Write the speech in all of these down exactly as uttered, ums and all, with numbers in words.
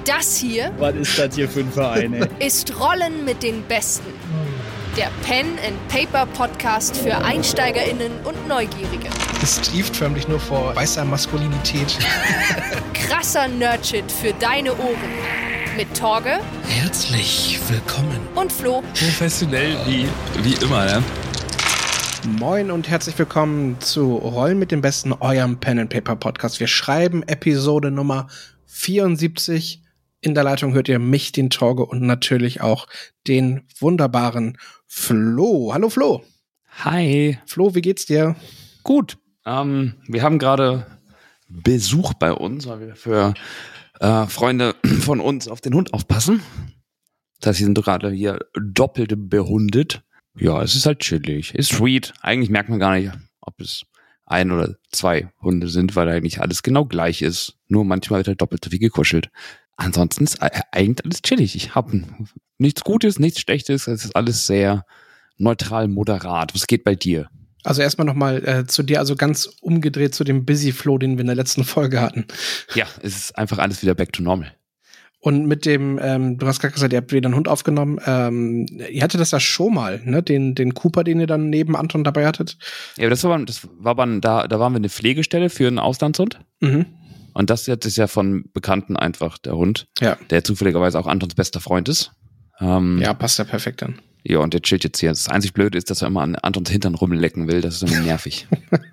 Das hier Was ist das hier für ein Verein, ey? ist Rollen mit den Besten. Der Pen and Paper Podcast für EinsteigerInnen und Neugierige. Es trieft förmlich nur vor weißer Maskulinität. Krasser Nerdshit für deine Ohren. Mit Torge Herzlich willkommen. und Flo. Professionell wie, wie immer, ne? Moin und herzlich willkommen zu Rollen mit dem Besten, eurem Pen and Paper Podcast. Wir schreiben Episode Nummer vierundsiebzig. In der Leitung hört ihr mich, den Torge, und natürlich auch den wunderbaren Flo. Hallo Flo. Hi. Flo, wie geht's dir? Gut. Ähm, wir haben gerade Besuch bei uns, weil wir für äh, Freunde von uns auf den Hund aufpassen. Das heißt, sie sind gerade hier doppelt behundet. Ja, es ist halt chillig. Ist sweet. Eigentlich merkt man gar nicht, ob es ein oder zwei Hunde sind, weil eigentlich alles genau gleich ist. Nur manchmal wird halt doppelt so viel gekuschelt. Ansonsten ist eigentlich alles chillig. Ich habe nichts Gutes, nichts Schlechtes. Es ist alles sehr neutral, moderat. Was geht bei dir? Also erstmal nochmal äh, zu dir, also ganz umgedreht zu dem Busy Flo, den wir in der letzten Folge hatten. Ja, es ist einfach alles wieder back to normal. Und mit dem, ähm, du hast gerade gesagt, ihr habt wieder einen Hund aufgenommen. Ähm, ihr hattet das ja schon mal, ne? Den, den Cooper, den ihr dann neben Anton dabei hattet. Ja, das war, das war dann, da, da waren wir eine Pflegestelle für einen Auslandshund. Mhm. Und das jetzt ist ja von Bekannten einfach der Hund, Ja. der zufälligerweise auch Antons bester Freund ist. Ähm, Ja, passt ja perfekt dann. Ja, und der chillt jetzt hier. Das einzig Blöde ist, dass er immer an Antons Hintern rumlecken will. Das ist immer nervig.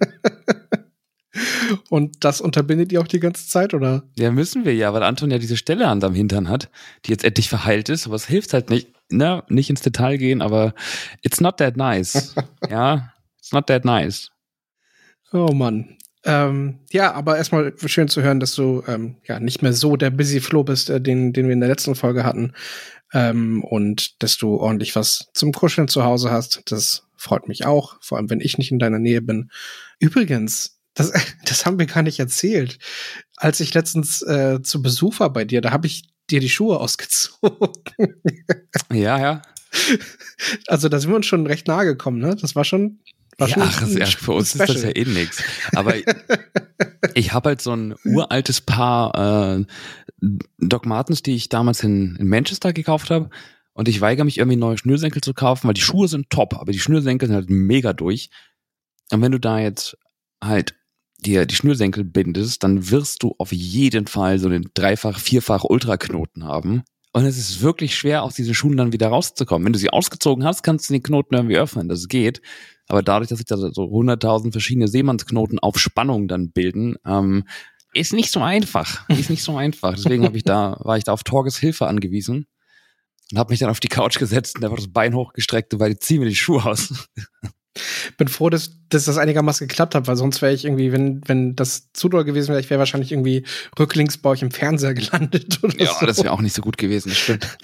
Und das unterbindet ihr auch die ganze Zeit, oder? Ja, müssen wir ja, weil Anton ja diese Stelle an seinem Hintern hat, die jetzt endlich verheilt ist. Aber es hilft halt nicht, ne, nicht ins Detail gehen, aber it's not that nice. Ja, it's not that nice. Oh Mann. Ähm, ja, aber erstmal schön zu hören, dass du ähm, ja nicht mehr so der Busy Flo bist, äh, den, den wir in der letzten Folge hatten. Ähm, und dass du ordentlich was zum Kuscheln zu Hause hast. Das freut mich auch, vor allem wenn ich nicht in deiner Nähe bin. Übrigens, das, das haben wir gar nicht erzählt. Als ich letztens äh, zu Besuch war bei dir, da habe ich dir die Schuhe ausgezogen. Ja, ja. Also da sind wir uns schon recht nahe gekommen, ne? Das war schon... War Ja, schon ach, ein ja, für uns Special. ist das ja eh nix. Aber ich habe halt so ein uraltes Paar äh, Doc Martens, die ich damals in, in Manchester gekauft habe. Und ich weigere mich irgendwie neue Schnürsenkel zu kaufen, weil die Schuhe sind top, aber die Schnürsenkel sind halt mega durch. Und wenn du da jetzt halt dir die Schnürsenkel bindest, dann wirst du auf jeden Fall so einen dreifach, vierfach Ultraknoten haben. Und es ist wirklich schwer, aus diesen Schuhen dann wieder rauszukommen. Wenn du sie ausgezogen hast, kannst du den Knoten irgendwie öffnen. Das geht. Aber dadurch, dass sich da so hunderttausend verschiedene Seemannsknoten auf Spannung dann bilden, ähm, ist nicht so einfach. Ist nicht so einfach. Deswegen habe ich da, war ich da auf Torges Hilfe angewiesen und habe mich dann auf die Couch gesetzt und einfach das Bein hochgestreckt und weil zieh mir die Schuhe aus. Bin froh, dass, dass das einigermaßen geklappt hat, weil sonst wäre ich irgendwie, wenn, wenn das zu doll gewesen wäre, ich wäre wahrscheinlich irgendwie rücklings bei euch im Fernseher gelandet oder Ja, so. das wäre auch nicht so gut gewesen, das stimmt.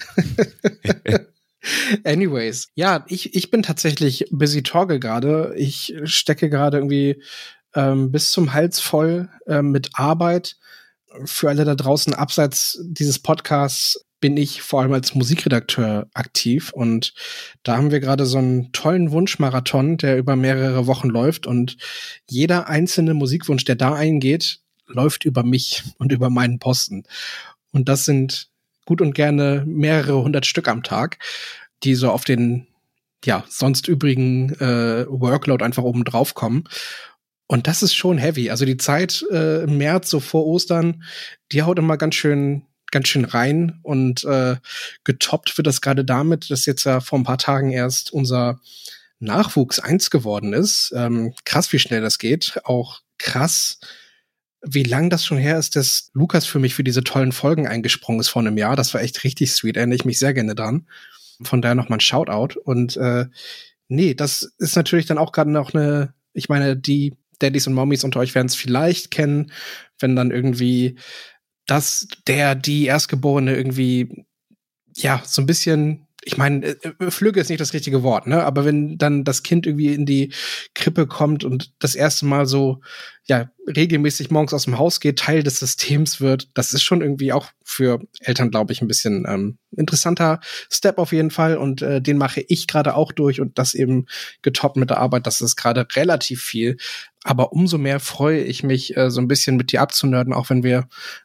Anyways, ja, ich, ich bin tatsächlich busy Torge gerade. Ich stecke gerade irgendwie ähm, bis zum Hals voll ähm, mit Arbeit. Für alle da draußen abseits dieses Podcasts bin ich vor allem als Musikredakteur aktiv. Und da haben wir gerade so einen tollen Wunschmarathon, der über mehrere Wochen läuft. Und jeder einzelne Musikwunsch, der da eingeht, läuft über mich und über meinen Posten. Und das sind gut und gerne mehrere hundert Stück am Tag, die so auf den, ja, sonst übrigen äh, Workload einfach oben drauf kommen. Und das ist schon heavy. Also die Zeit äh, im März, so vor Ostern, die haut immer ganz schön, ganz schön rein. Und äh, getoppt wird das gerade damit, dass jetzt ja vor ein paar Tagen erst unser Nachwuchs eins geworden ist. Ähm, krass, wie schnell das geht. Auch krass, wie lang das schon her ist, dass Lukas für mich für diese tollen Folgen eingesprungen ist vor einem Jahr. Das war echt richtig sweet, erinnere ich mich sehr gerne dran. Von daher nochmal ein Shoutout. Und äh, nee, das ist natürlich dann auch gerade noch eine, ich meine, die Daddys und Mommies unter euch werden es vielleicht kennen, wenn dann irgendwie das, der, die Erstgeborene irgendwie, ja, so ein bisschen, ich meine, äh, Flügge ist nicht das richtige Wort, ne? Aber wenn dann das Kind irgendwie in die Krippe kommt und das erste Mal so, ja, regelmäßig morgens aus dem Haus geht, Teil des Systems wird, das ist schon irgendwie auch für Eltern, glaube ich, ein bisschen ähm, interessanter Step auf jeden Fall. Und äh, den mache ich gerade auch durch und das eben getoppt mit der Arbeit. Das ist gerade relativ viel. Aber umso mehr freue ich mich, äh, so ein bisschen mit dir abzunörden, auch wenn wir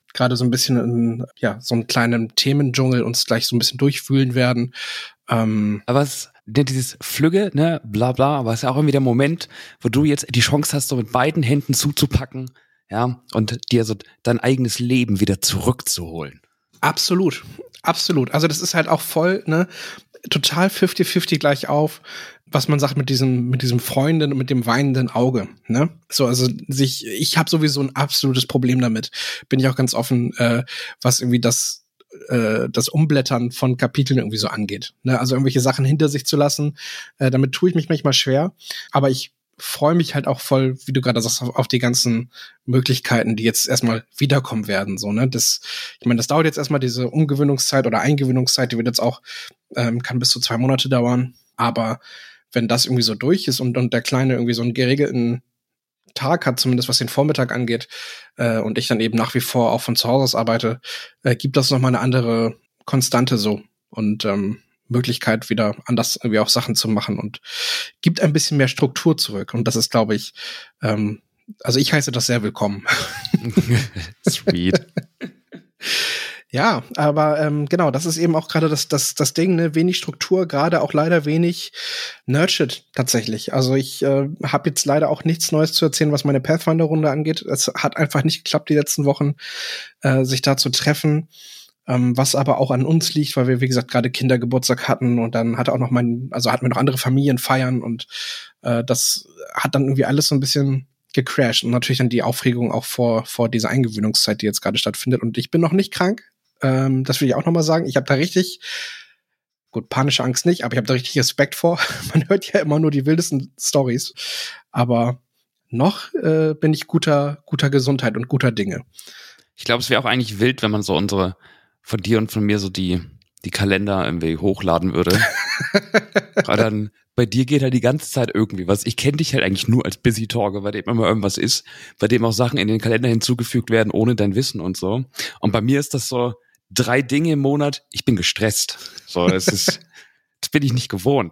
gerade so ein bisschen in, ja, so einen kleinen Themendschungel uns gleich so ein bisschen durchfühlen werden. Ähm, aber es, dieses Flügge, ne, bla bla, aber es ist ja auch irgendwie der Moment, wo du jetzt die Chance hast, so mit beiden Händen zuzupacken, ja, und dir so dein eigenes Leben wieder zurückzuholen. Absolut, absolut. Also das ist halt auch voll, ne, total fifty fifty gleich auf, was man sagt mit diesem mit diesem Freunden und mit dem weinenden Auge, ne? So, also sich ich habe sowieso ein absolutes Problem damit. Bin ich auch ganz offen, äh, was irgendwie das äh, das Umblättern von Kapiteln irgendwie so angeht, ne? Also irgendwelche Sachen hinter sich zu lassen, äh, damit tue ich mich manchmal schwer, aber ich freue mich halt auch voll, wie du gerade sagst, auf, auf die ganzen Möglichkeiten, die jetzt erstmal wiederkommen werden, so, ne? Das, ich meine, das dauert jetzt erstmal diese Umgewöhnungszeit oder Eingewöhnungszeit, die wird jetzt auch, ähm, kann bis zu zwei Monate dauern, aber wenn das irgendwie so durch ist und, und der Kleine irgendwie so einen geregelten Tag hat, zumindest was den Vormittag angeht, äh, und ich dann eben nach wie vor auch von zu Hause aus arbeite, äh, gibt das nochmal eine andere Konstante so und ähm, Möglichkeit, wieder anders irgendwie auch Sachen zu machen und gibt ein bisschen mehr Struktur zurück. Und das ist, glaube ich, ähm, also ich heiße das sehr willkommen. Sweet. Ja, aber ähm, genau, das ist eben auch gerade das, das, das Ding, ne, wenig Struktur, gerade auch leider wenig Nerdshit tatsächlich. Also ich äh, habe jetzt leider auch nichts Neues zu erzählen, was meine Pathfinder-Runde angeht. Es hat einfach nicht geklappt, die letzten Wochen, äh, sich da zu treffen. Ähm, was aber auch an uns liegt, weil wir, wie gesagt, gerade Kindergeburtstag hatten und dann hatte auch noch mein, also hatten wir noch andere Familienfeiern und äh, das hat dann irgendwie alles so ein bisschen gecrashed und natürlich dann die Aufregung auch vor vor dieser Eingewöhnungszeit, die jetzt gerade stattfindet. Und ich bin noch nicht krank, ähm, das will ich auch noch mal sagen. Ich habe da richtig, gut, panische Angst nicht, aber ich habe da richtig Respekt vor. Man hört ja immer nur die wildesten Stories, aber noch äh, bin ich guter guter Gesundheit und guter Dinge. Ich glaube, es wäre auch eigentlich wild, wenn man so unsere von dir und von mir so die die Kalender irgendwie hochladen würde. Aber dann bei dir geht halt die ganze Zeit irgendwie was. Ich kenne dich halt eigentlich nur als Busy Talker, bei dem immer irgendwas ist, bei dem auch Sachen in den Kalender hinzugefügt werden, ohne dein Wissen und so. Und bei mir ist das so drei Dinge im Monat, ich bin gestresst. So, das ist, das bin ich nicht gewohnt.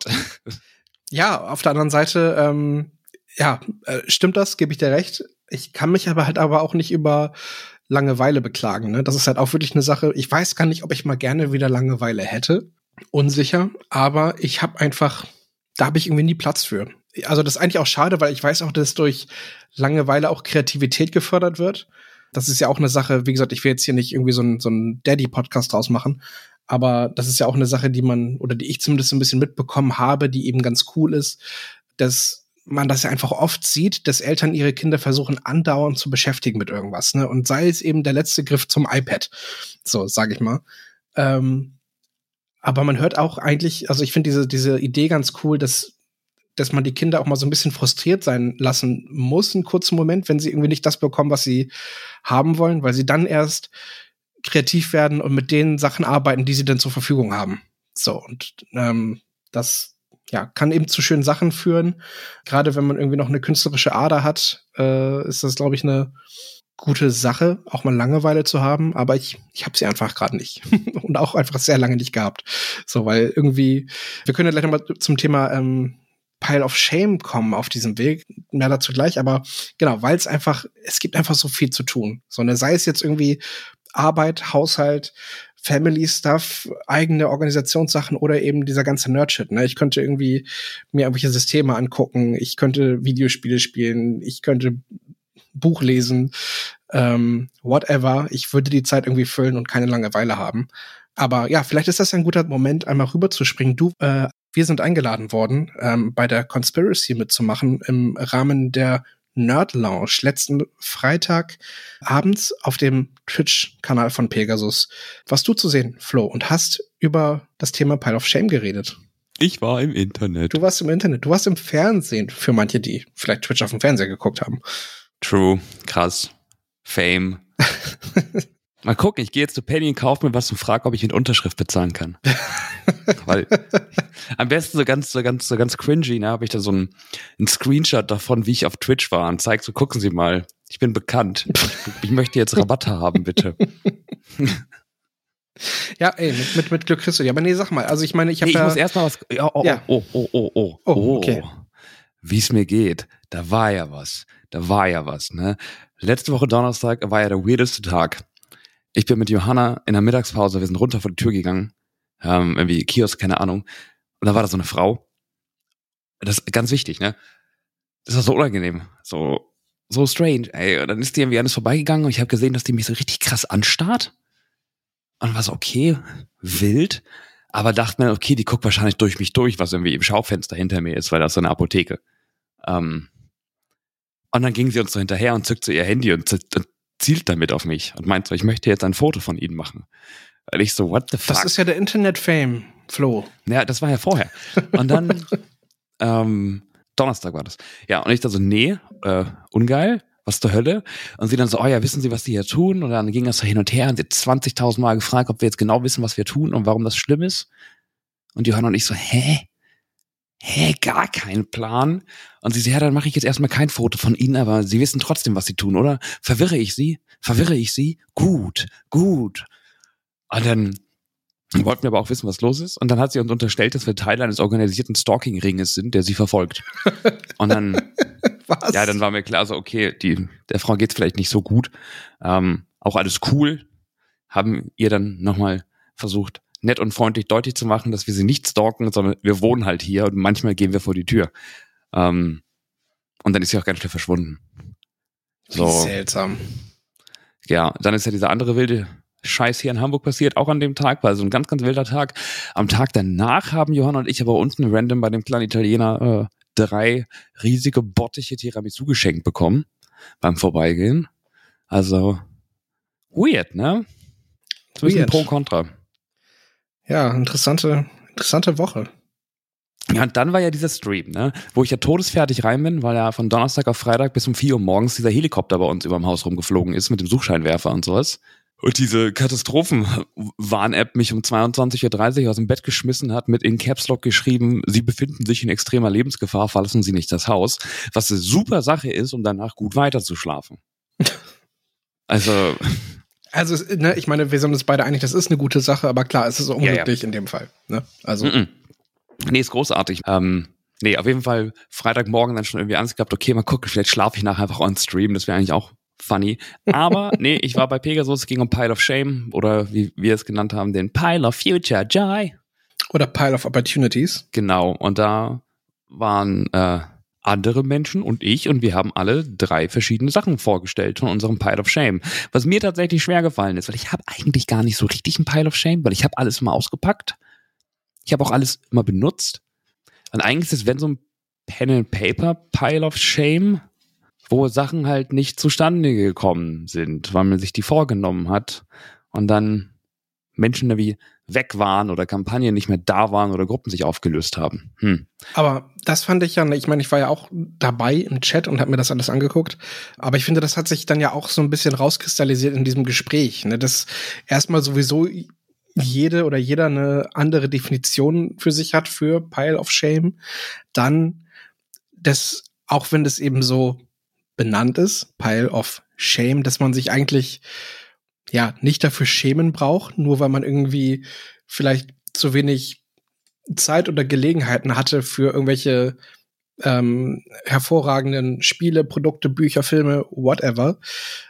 Ja, auf der anderen Seite, ähm, ja, äh, stimmt das, gebe ich dir recht. Ich kann mich aber halt aber auch nicht über Langeweile beklagen, ne? Das ist halt auch wirklich eine Sache. Ich weiß gar nicht, ob ich mal gerne wieder Langeweile hätte. Unsicher. Aber ich habe einfach, da habe ich irgendwie nie Platz für. Also das ist eigentlich auch schade, weil ich weiß auch, dass durch Langeweile auch Kreativität gefördert wird. Das ist ja auch eine Sache, wie gesagt, ich will jetzt hier nicht irgendwie so ein, so ein Daddy-Podcast draus machen. Aber das ist ja auch eine Sache, die man, oder die ich zumindest ein bisschen mitbekommen habe, die eben ganz cool ist, dass man das ja einfach oft sieht, dass Eltern ihre Kinder versuchen andauernd zu beschäftigen mit irgendwas, ne? Und sei es eben der letzte Griff zum iPad, so sag ich mal. Ähm, aber man hört auch eigentlich, also ich finde diese diese Idee ganz cool, dass dass man die Kinder auch mal so ein bisschen frustriert sein lassen muss, einen kurzen Moment, wenn sie irgendwie nicht das bekommen, was sie haben wollen, weil sie dann erst kreativ werden und mit den Sachen arbeiten, die sie dann zur Verfügung haben. So, und ähm, das ja, kann eben zu schönen Sachen führen. Gerade wenn man irgendwie noch eine künstlerische Ader hat, äh, ist das, glaube ich, eine gute Sache, auch mal Langeweile zu haben. Aber ich, ich habe sie einfach gerade nicht. Und auch einfach sehr lange nicht gehabt. So, weil irgendwie, wir können ja gleich nochmal zum Thema ähm, Pile of Shame kommen auf diesem Weg. Mehr dazu gleich. Aber genau, weil es einfach, es gibt einfach so viel zu tun. So, ne, sei es jetzt irgendwie Arbeit, Haushalt, Family Stuff, eigene Organisationssachen oder eben dieser ganze Nerdshit, ne? Ich könnte irgendwie mir irgendwelche Systeme angucken, ich könnte Videospiele spielen, ich könnte Buch lesen, ähm, whatever. Ich würde die Zeit irgendwie füllen und keine Langeweile haben. Aber ja, vielleicht ist das ein guter Moment, einmal rüberzuspringen. Du, äh, wir sind eingeladen worden, ähm, bei der Conspiracy mitzumachen im Rahmen der Nerd Lounge letzten Freitag abends auf dem Twitch-Kanal von Pegasus. Warst du zu sehen, Flo, und hast über das Thema Pile of Shame geredet. Ich war im Internet. Du warst im Internet, du warst im Fernsehen, für manche, die vielleicht Twitch auf dem Fernseher geguckt haben. True, krass. Fame. Mal gucken, ich gehe jetzt zu Penny und kaufe mir was und frage, ob ich mit Unterschrift bezahlen kann. Weil am besten so ganz, so ganz, so ganz cringy, ne, habe ich da so ein, ein Screenshot davon, wie ich auf Twitch war und zeig so, gucken Sie mal, ich bin bekannt. Ich, ich möchte jetzt Rabatte haben, bitte. Ja, ey, mit, mit, mit Glück kriegst du die. Aber nee, sag mal, also ich meine, ich habe nee, ich ja... muss erst mal was... Oh, oh, ja. oh, oh, oh, oh, oh, oh. okay. Wie es mir geht, da war ja was. Da war ja was, ne? Letzte Woche Donnerstag war ja der weirdeste Tag. ich bin mit Johanna in der Mittagspause, wir sind runter vor die Tür gegangen, ähm, irgendwie Kiosk, keine Ahnung, und da war da so eine Frau. Das ist ganz wichtig, ne? Das war so unangenehm, so so strange, ey. Und dann ist die irgendwie alles vorbeigegangen und ich habe gesehen, dass die mich so richtig krass anstarrt. Und war so, okay, wild. Aber dachte mir, okay, die guckt wahrscheinlich durch mich durch, was irgendwie im Schaufenster hinter mir ist, weil das ist so eine Apotheke. Ähm, und dann ging sie uns so hinterher und zückt so ihr Handy und, z- und zielt damit auf mich und meint so, ich möchte jetzt ein Foto von ihnen machen. Und ich so, what the fuck? Das ist ja der Internet-Fame, Flo. Ja, das war ja vorher. Und dann, ähm, Donnerstag war das. Ja, und ich da so, nee, äh, ungeil, was zur Hölle? Und sie dann so, oh ja, wissen Sie, was die hier tun? Und dann ging das so hin und her und sie hat zwanzigtausend Mal gefragt, ob wir jetzt genau wissen, was wir tun und warum das schlimm ist. Und Johanna und ich so, hä? Hä, gar kein Plan. Und sie so, ja, dann mache ich jetzt erstmal kein Foto von Ihnen, aber Sie wissen trotzdem, was Sie tun, oder? Verwirre ich Sie? Verwirre ich Sie? Gut, gut. Und dann wollten wir aber auch wissen, was los ist. Und dann hat sie uns unterstellt, dass wir Teil eines organisierten Stalking-Ringes sind, der sie verfolgt. Und dann, Was? ja, dann war mir klar so, okay, die, der Frau geht's vielleicht nicht so gut. Ähm, auch alles cool. Haben ihr dann nochmal versucht, nett und freundlich deutlich zu machen, dass wir sie nicht stalken, sondern wir wohnen halt hier und manchmal gehen wir vor die Tür. Ähm, und dann ist sie auch ganz schnell verschwunden. So. Wie seltsam. Ja, dann ist ja dieser andere wilde Scheiß hier in Hamburg passiert, auch an dem Tag, war so ein ganz, ganz wilder Tag. Am Tag danach haben Johanna und ich aber unten random bei dem kleinen Italiener äh, drei riesige Bottiche Tiramisu geschenkt bekommen beim Vorbeigehen. Also weird, ne? So ein bisschen Weird. Pro Contra. Ja, interessante, interessante Woche. Ja, und dann war ja dieser Stream, ne, wo ich ja todesfertig rein bin, weil ja von Donnerstag auf Freitag bis um vier Uhr morgens dieser Helikopter bei uns über dem Haus rumgeflogen ist mit dem Suchscheinwerfer und sowas. Und diese Katastrophen-Warn-App mich um zweiundzwanzig Uhr dreißig aus dem Bett geschmissen hat, mit in Caps Lock geschrieben, Sie befinden sich in extremer Lebensgefahr, verlassen Sie nicht das Haus. Was eine super Sache ist, um danach gut weiterzuschlafen. Also... Also, ne, ich meine, wir sind uns beide einig, das ist eine gute Sache, aber klar, es ist unglücklich ja, ja. in dem Fall. Ne? Also. Mm-mm. Nee, ist großartig. Ähm, nee, auf jeden Fall Freitagmorgen dann schon irgendwie Angst gehabt, okay, mal gucken, vielleicht schlafe ich nachher einfach on Stream, das wäre eigentlich auch funny. Aber nee, ich war bei Pegasus, es ging um Pile of Shame oder wie wir es genannt haben, den Pile of Future Joy. Oder Pile of Opportunities. Genau, und da waren äh, andere Menschen und ich und wir haben alle drei verschiedene Sachen vorgestellt von unserem Pile of Shame. Was mir tatsächlich schwer gefallen ist, weil ich habe eigentlich gar nicht so richtig einen Pile of Shame, weil ich habe alles immer ausgepackt. Ich habe auch alles immer benutzt. Und eigentlich ist es, wenn so ein Pen-and-Paper-Pile of Shame, wo Sachen halt nicht zustande gekommen sind, weil man sich die vorgenommen hat und dann Menschen irgendwie weg waren oder Kampagnen nicht mehr da waren oder Gruppen sich aufgelöst haben. Hm. Aber das fand ich ja, ich meine, ich war ja auch dabei im Chat und habe mir das alles angeguckt. Aber ich finde, das hat sich dann ja auch so ein bisschen rauskristallisiert in diesem Gespräch. Ne? Dass erstmal sowieso jede oder jeder eine andere Definition für sich hat für Pile of Shame. Dann, das, auch wenn das eben so benannt ist, Pile of Shame, dass man sich eigentlich ja nicht dafür schämen braucht, nur weil man irgendwie vielleicht zu wenig Zeit oder Gelegenheiten hatte für irgendwelche ähm, hervorragenden Spiele, Produkte, Bücher, Filme, whatever.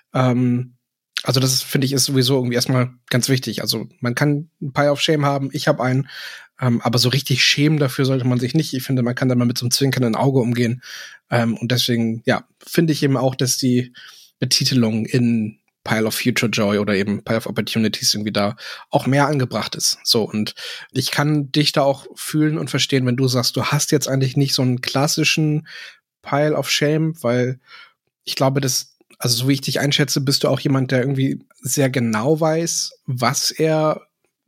Ähm, also das finde ich ist sowieso irgendwie erstmal ganz wichtig. Also man kann ein Pile of Shame haben, ich habe einen, ähm, aber so richtig schämen dafür sollte man sich nicht. Ich finde, man kann da mal mit so einem zwinkernden Auge umgehen. Ähm, und deswegen, ja, finde ich eben auch, dass die Betitelung in Pile of Future Joy oder eben Pile of Opportunities irgendwie da auch mehr angebracht ist. So, und ich kann dich da auch fühlen und verstehen, wenn du sagst, du hast jetzt eigentlich nicht so einen klassischen Pile of Shame, weil ich glaube, dass, also so wie ich dich einschätze, bist du auch jemand, der irgendwie sehr genau weiß, was er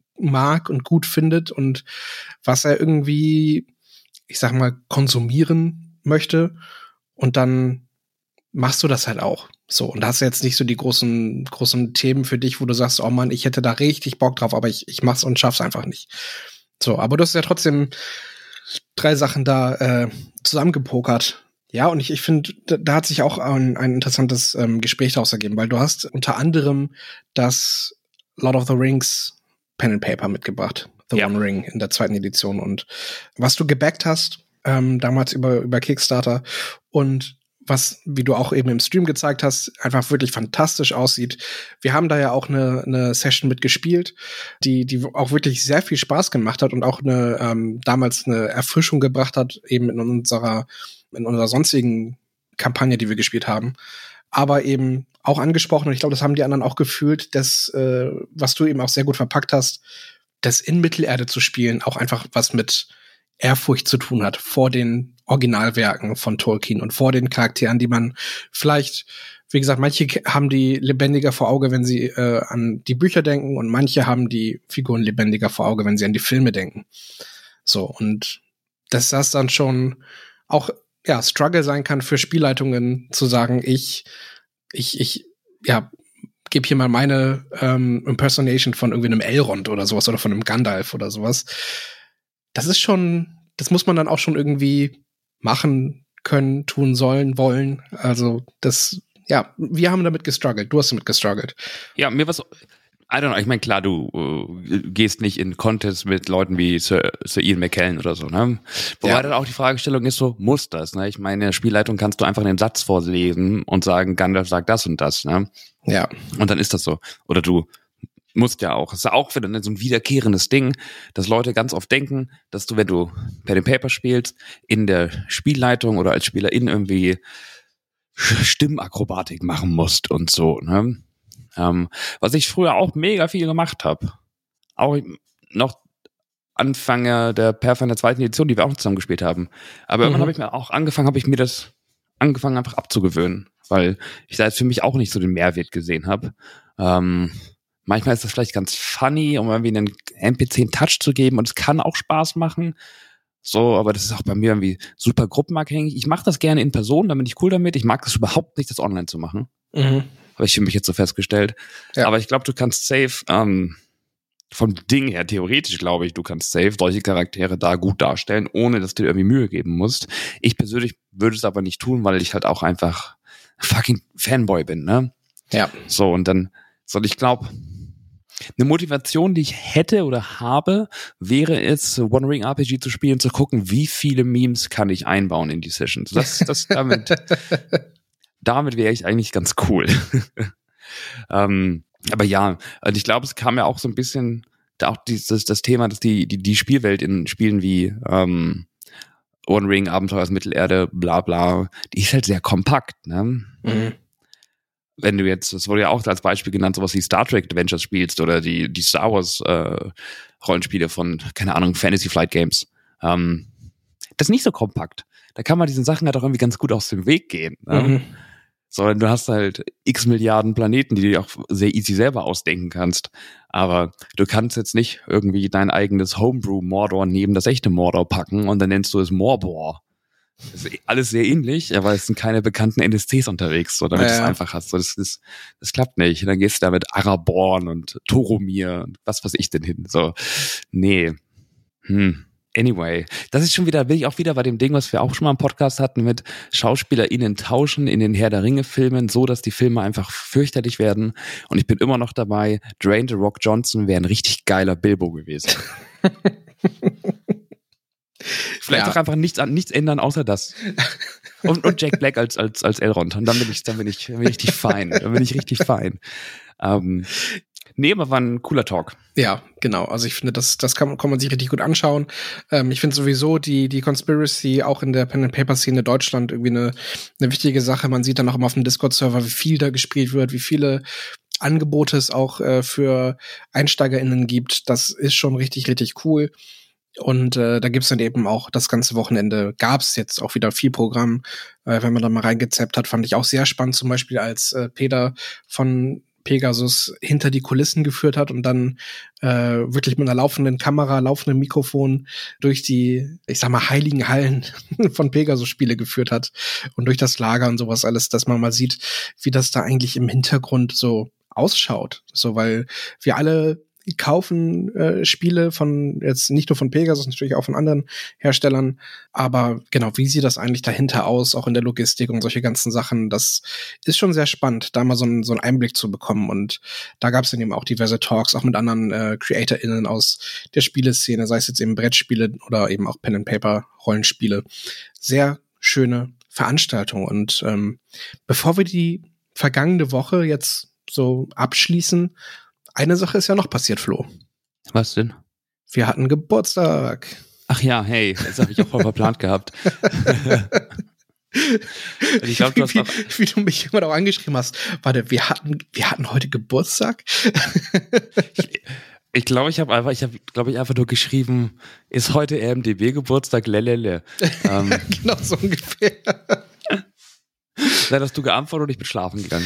mag und gut findet und was er irgendwie, ich sag mal, konsumieren möchte. Und dann machst du das halt auch. So, und da hast du jetzt nicht so die großen, großen Themen für dich, wo du sagst, oh Mann, ich hätte da richtig Bock drauf, aber ich, ich mach's und schaff's einfach nicht. So, aber du hast ja trotzdem drei Sachen da äh, zusammengepokert. Ja, und ich, ich finde, da, da hat sich auch ein, ein interessantes ähm, Gespräch daraus ergeben, weil du hast unter anderem das Lord of the Rings Pen and Paper mitgebracht. The ja. One Ring in der zweiten Edition. Und was du gebackt hast, ähm, damals über, über Kickstarter und was, wie du auch eben im Stream gezeigt hast, einfach wirklich fantastisch aussieht. Wir haben da ja auch eine, eine Session mitgespielt, die, die auch wirklich sehr viel Spaß gemacht hat und auch eine, ähm, damals eine Erfrischung gebracht hat, eben in unserer, in unserer sonstigen Kampagne, die wir gespielt haben. Aber eben auch angesprochen, und ich glaube, das haben die anderen auch gefühlt, dass, äh, was du eben auch sehr gut verpackt hast, das in Mittelerde zu spielen auch einfach was mit Ehrfurcht zu tun hat vor den Originalwerken von Tolkien und vor den Charakteren, die man vielleicht, wie gesagt, manche haben die lebendiger vor Auge, wenn sie äh, an die Bücher denken, und manche haben die Figuren lebendiger vor Auge, wenn sie an die Filme denken. So, und dass das dann schon auch ja Struggle sein kann für Spielleitungen, zu sagen, ich ich ich ja gebe hier mal meine ähm, Impersonation von irgendwie einem Elrond oder sowas oder von einem Gandalf oder sowas. Das ist schon, das muss man dann auch schon irgendwie machen können, tun sollen, wollen. Also das, ja, wir haben damit gestruggelt. Du hast damit gestruggelt. Ja, mir was, I don't know, ich meine, klar, du äh, gehst nicht in Contest mit Leuten wie Sir, Sir Ian McKellen oder so, ne? Wobei ja. dann auch die Fragestellung ist so, muss das, ne? Ich meine, in der Spielleitung kannst du einfach einen Satz vorlesen und sagen, Gandalf sagt das und das, ne? Ja. Und dann ist das so. Oder du musst ja auch, das ist ja auch wieder so ein wiederkehrendes Ding, dass Leute ganz oft denken, dass du, wenn du Pen and Paper spielst, in der Spielleitung oder als Spielerin irgendwie Stimmakrobatik machen musst und so, ne? Ähm, was ich früher auch mega viel gemacht habe. Auch noch Anfang der Pathfinder zweiten Edition, die wir auch zusammen gespielt haben. Aber mhm. irgendwann habe ich mir auch angefangen, habe ich mir das angefangen einfach abzugewöhnen, weil ich da jetzt für mich auch nicht so den Mehrwert gesehen habe. Ähm, Manchmal ist das vielleicht ganz funny, um irgendwie einen N P C einen Touch zu geben, und es kann auch Spaß machen. So, aber das ist auch bei mir irgendwie super gruppenabhängig. Ich mache das gerne in Person, da bin ich cool damit. Ich mag das überhaupt nicht, das online zu machen. Mhm. Habe ich für mich jetzt so festgestellt. Ja. Aber ich glaube, du kannst safe, ähm, vom Ding her, theoretisch glaube ich, du kannst safe solche Charaktere da gut darstellen, ohne dass du dir irgendwie Mühe geben musst. Ich persönlich würde es aber nicht tun, weil ich halt auch einfach fucking Fanboy bin, ne? Ja. So, und dann, so, ich glaube, eine Motivation, die ich hätte oder habe, wäre es, One Ring R P G zu spielen, zu gucken, wie viele Memes kann ich einbauen in die Sessions. Das, das damit, damit wäre ich eigentlich ganz cool. ähm, aber ja, also ich glaube, es kam ja auch so ein bisschen da auch dieses das Thema, dass die die die Spielwelt in Spielen wie ähm, One Ring, Abenteuer aus Mittelerde, bla bla, die ist halt sehr kompakt, ne? Mhm. Wenn du jetzt, das wurde ja auch als Beispiel genannt, sowas wie Star Trek Adventures spielst oder die die Star Wars äh, Rollenspiele von, keine Ahnung, Fantasy Flight Games, ähm, das ist nicht so kompakt. Da kann man diesen Sachen halt auch irgendwie ganz gut aus dem Weg gehen. Ne? Mhm. Sondern du hast halt x Milliarden Planeten, die du dir auch sehr easy selber ausdenken kannst. Aber du kannst jetzt nicht irgendwie dein eigenes Homebrew Mordor neben das echte Mordor packen und dann nennst du es Morbor. Das ist alles sehr ähnlich, aber es sind keine bekannten N S Cs unterwegs, so damit ja, du es einfach hast. So, das, das, das klappt nicht. Und dann gehst du da mit Aragorn und Toromir und was weiß ich denn hin. So, nee. Hm. Anyway, das ist schon wieder, will ich auch wieder bei dem Ding, was wir auch schon mal im Podcast hatten, mit SchauspielerInnen tauschen in den Herr der Ringe-Filmen, so dass die Filme einfach fürchterlich werden. Und ich bin immer noch dabei, Dwayne The Rock Johnson wäre ein richtig geiler Bilbo gewesen. Vielleicht ja. auch einfach nichts, nichts ändern, außer das. Und, und Jack Black als, als, als Elrond. Und dann bin ich, dann bin ich, bin ich richtig fein. Dann bin ich richtig fein. Ähm, nee, aber war ein cooler Talk. Ja, genau. Also ich finde, das, das kann, kann man sich richtig gut anschauen. Ähm, ich finde sowieso die, die Conspiracy auch in der Pen-and-Paper-Szene Deutschland irgendwie eine, eine wichtige Sache. Man sieht dann auch immer auf dem Discord-Server, wie viel da gespielt wird, wie viele Angebote es auch äh, für EinsteigerInnen gibt. Das ist schon richtig, richtig cool. Und äh, da gibt's dann eben auch das ganze Wochenende, gab's jetzt auch wieder viel Programm. Äh, wenn man da mal reingezappt hat, fand ich auch sehr spannend, zum Beispiel als äh, Peter von Pegasus hinter die Kulissen geführt hat und dann äh, wirklich mit einer laufenden Kamera, laufendem Mikrofon durch die, ich sag mal, heiligen Hallen von Pegasus-Spiele geführt hat und durch das Lager und sowas alles, dass man mal sieht, wie das da eigentlich im Hintergrund so ausschaut. So, weil wir alle kaufen äh, Spiele von, jetzt nicht nur von Pegasus, natürlich auch von anderen Herstellern, aber genau, wie sieht das eigentlich dahinter aus, auch in der Logistik und solche ganzen Sachen, das ist schon sehr spannend, da mal so, ein, so einen Einblick zu bekommen, und da gab es dann eben auch diverse Talks, auch mit anderen äh, CreatorInnen aus der Spieleszene, sei es jetzt eben Brettspiele oder eben auch Pen-and-Paper-Rollenspiele. Sehr schöne Veranstaltung. Und ähm, bevor wir die vergangene Woche jetzt so abschließen, eine Sache ist ja noch passiert, Flo. Was denn? Wir hatten Geburtstag. Ach ja, hey, das habe ich auch voll verplant gehabt. Ich glaub, du hast wie, auch wie, wie du mich immer auch angeschrieben hast. Warte, wir hatten, wir hatten heute Geburtstag? ich ich glaube, ich habe einfach, ich habe, glaube ich, einfach nur geschrieben, ist heute R M D B-Geburtstag, lelele. ähm, Genau so ungefähr. Dann hast du geantwortet und ich bin schlafen gegangen.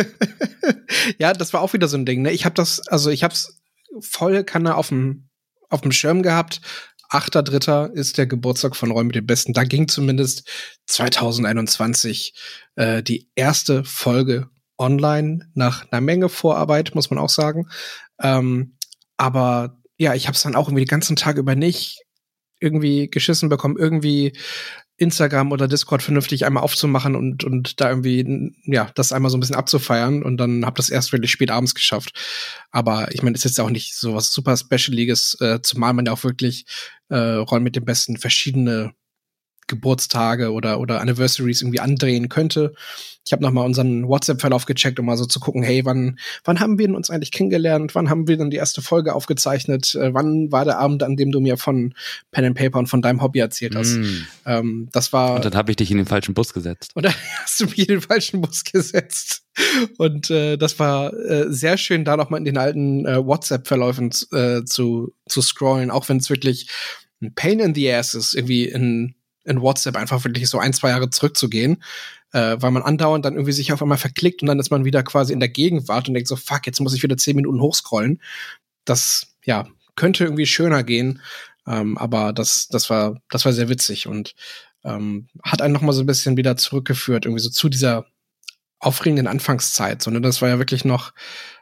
Ja, das war auch wieder so ein Ding, ne? Ich habe das, also ich habe es voll Kanne auf dem auf dem Schirm gehabt. achter dritter ist der Geburtstag von Roy mit dem Besten. Da ging zumindest zwanzig einundzwanzig äh, die erste Folge online nach einer Menge Vorarbeit, muss man auch sagen. Ähm, aber ja, ich habe es dann auch irgendwie die ganzen Tage über nicht irgendwie geschissen bekommen, irgendwie Instagram oder Discord vernünftig einmal aufzumachen und und da irgendwie, ja, das einmal so ein bisschen abzufeiern, und dann hab das erst wirklich spät abends geschafft. Aber ich meine, es ist jetzt auch nicht so was super Specialiges, äh, zumal man ja auch wirklich äh, Roy mit dem Besten verschiedene Geburtstage oder oder Anniversaries irgendwie andrehen könnte. Ich habe nochmal unseren WhatsApp-Verlauf gecheckt, um mal so zu gucken, hey, wann wann haben wir uns eigentlich kennengelernt? Wann haben wir dann die erste Folge aufgezeichnet? Äh, wann war der Abend, an dem du mir von Pen and Paper und von deinem Hobby erzählt hast? Mm. Ähm, das war. Und dann habe ich dich in den falschen Bus gesetzt. Und dann hast du mich in den falschen Bus gesetzt. Und äh, das war äh, sehr schön, da noch mal in den alten äh, WhatsApp-Verläufen äh, zu zu scrollen, auch wenn es wirklich ein Pain in the Ass ist, irgendwie in in WhatsApp einfach wirklich so ein, zwei Jahre zurückzugehen, äh, weil man andauernd dann irgendwie sich auf einmal verklickt und dann ist man wieder quasi in der Gegenwart und denkt so, fuck, jetzt muss ich wieder zehn Minuten hochscrollen. Das, ja, könnte irgendwie schöner gehen, ähm, aber das, das war, das war sehr witzig und ähm, hat einen noch mal so ein bisschen wieder zurückgeführt, irgendwie so zu dieser aufregenden Anfangszeit, sondern das war ja wirklich noch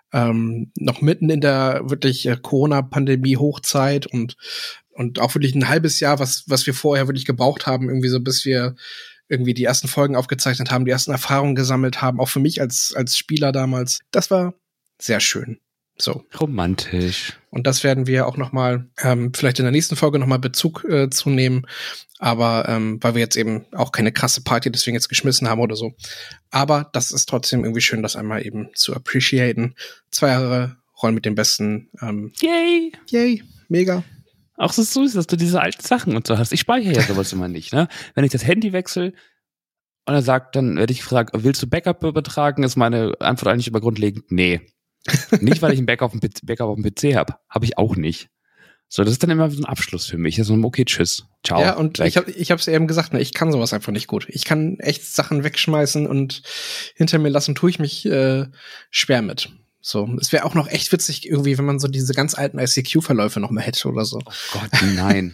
ähm, noch mitten in der wirklich äh, Corona-Pandemie-Hochzeit und Und auch wirklich ein halbes Jahr, was was wir vorher wirklich gebraucht haben, irgendwie so, bis wir irgendwie die ersten Folgen aufgezeichnet haben, die ersten Erfahrungen gesammelt haben, auch für mich als als Spieler damals. Das war sehr schön. So. Romantisch. Und das werden wir auch noch mal ähm, vielleicht in der nächsten Folge noch mal Bezug äh, zu nehmen. Aber ähm, weil wir jetzt eben auch keine krasse Party deswegen jetzt geschmissen haben oder so. Aber das ist trotzdem irgendwie schön, das einmal eben zu appreciaten. Zwei Jahre Rollen mit dem Besten. Ähm, Yay! Yay, mega. Auch so süß, dass du diese alten Sachen und so hast. Ich speichere ja sowas immer nicht, ne? Wenn ich das Handy wechsle und er sagt, dann werde ich gefragt, willst du Backup übertragen? Ist meine Antwort eigentlich immer grundlegend, nee. Nicht, weil ich ein Backup auf dem, Backup auf dem P C habe. Habe ich auch nicht. So, das ist dann immer so ein Abschluss für mich. Also, okay, tschüss. Ciao. Ja, und weg. ich habe ich hab's eben gesagt, ne, ich kann sowas einfach nicht gut. Ich kann echt Sachen wegschmeißen und hinter mir lassen, tue ich mich äh, schwer mit. So, es wäre auch noch echt witzig irgendwie, wenn man so diese ganz alten I C Q-Verläufe noch mal hätte oder so. Oh Gott, nein.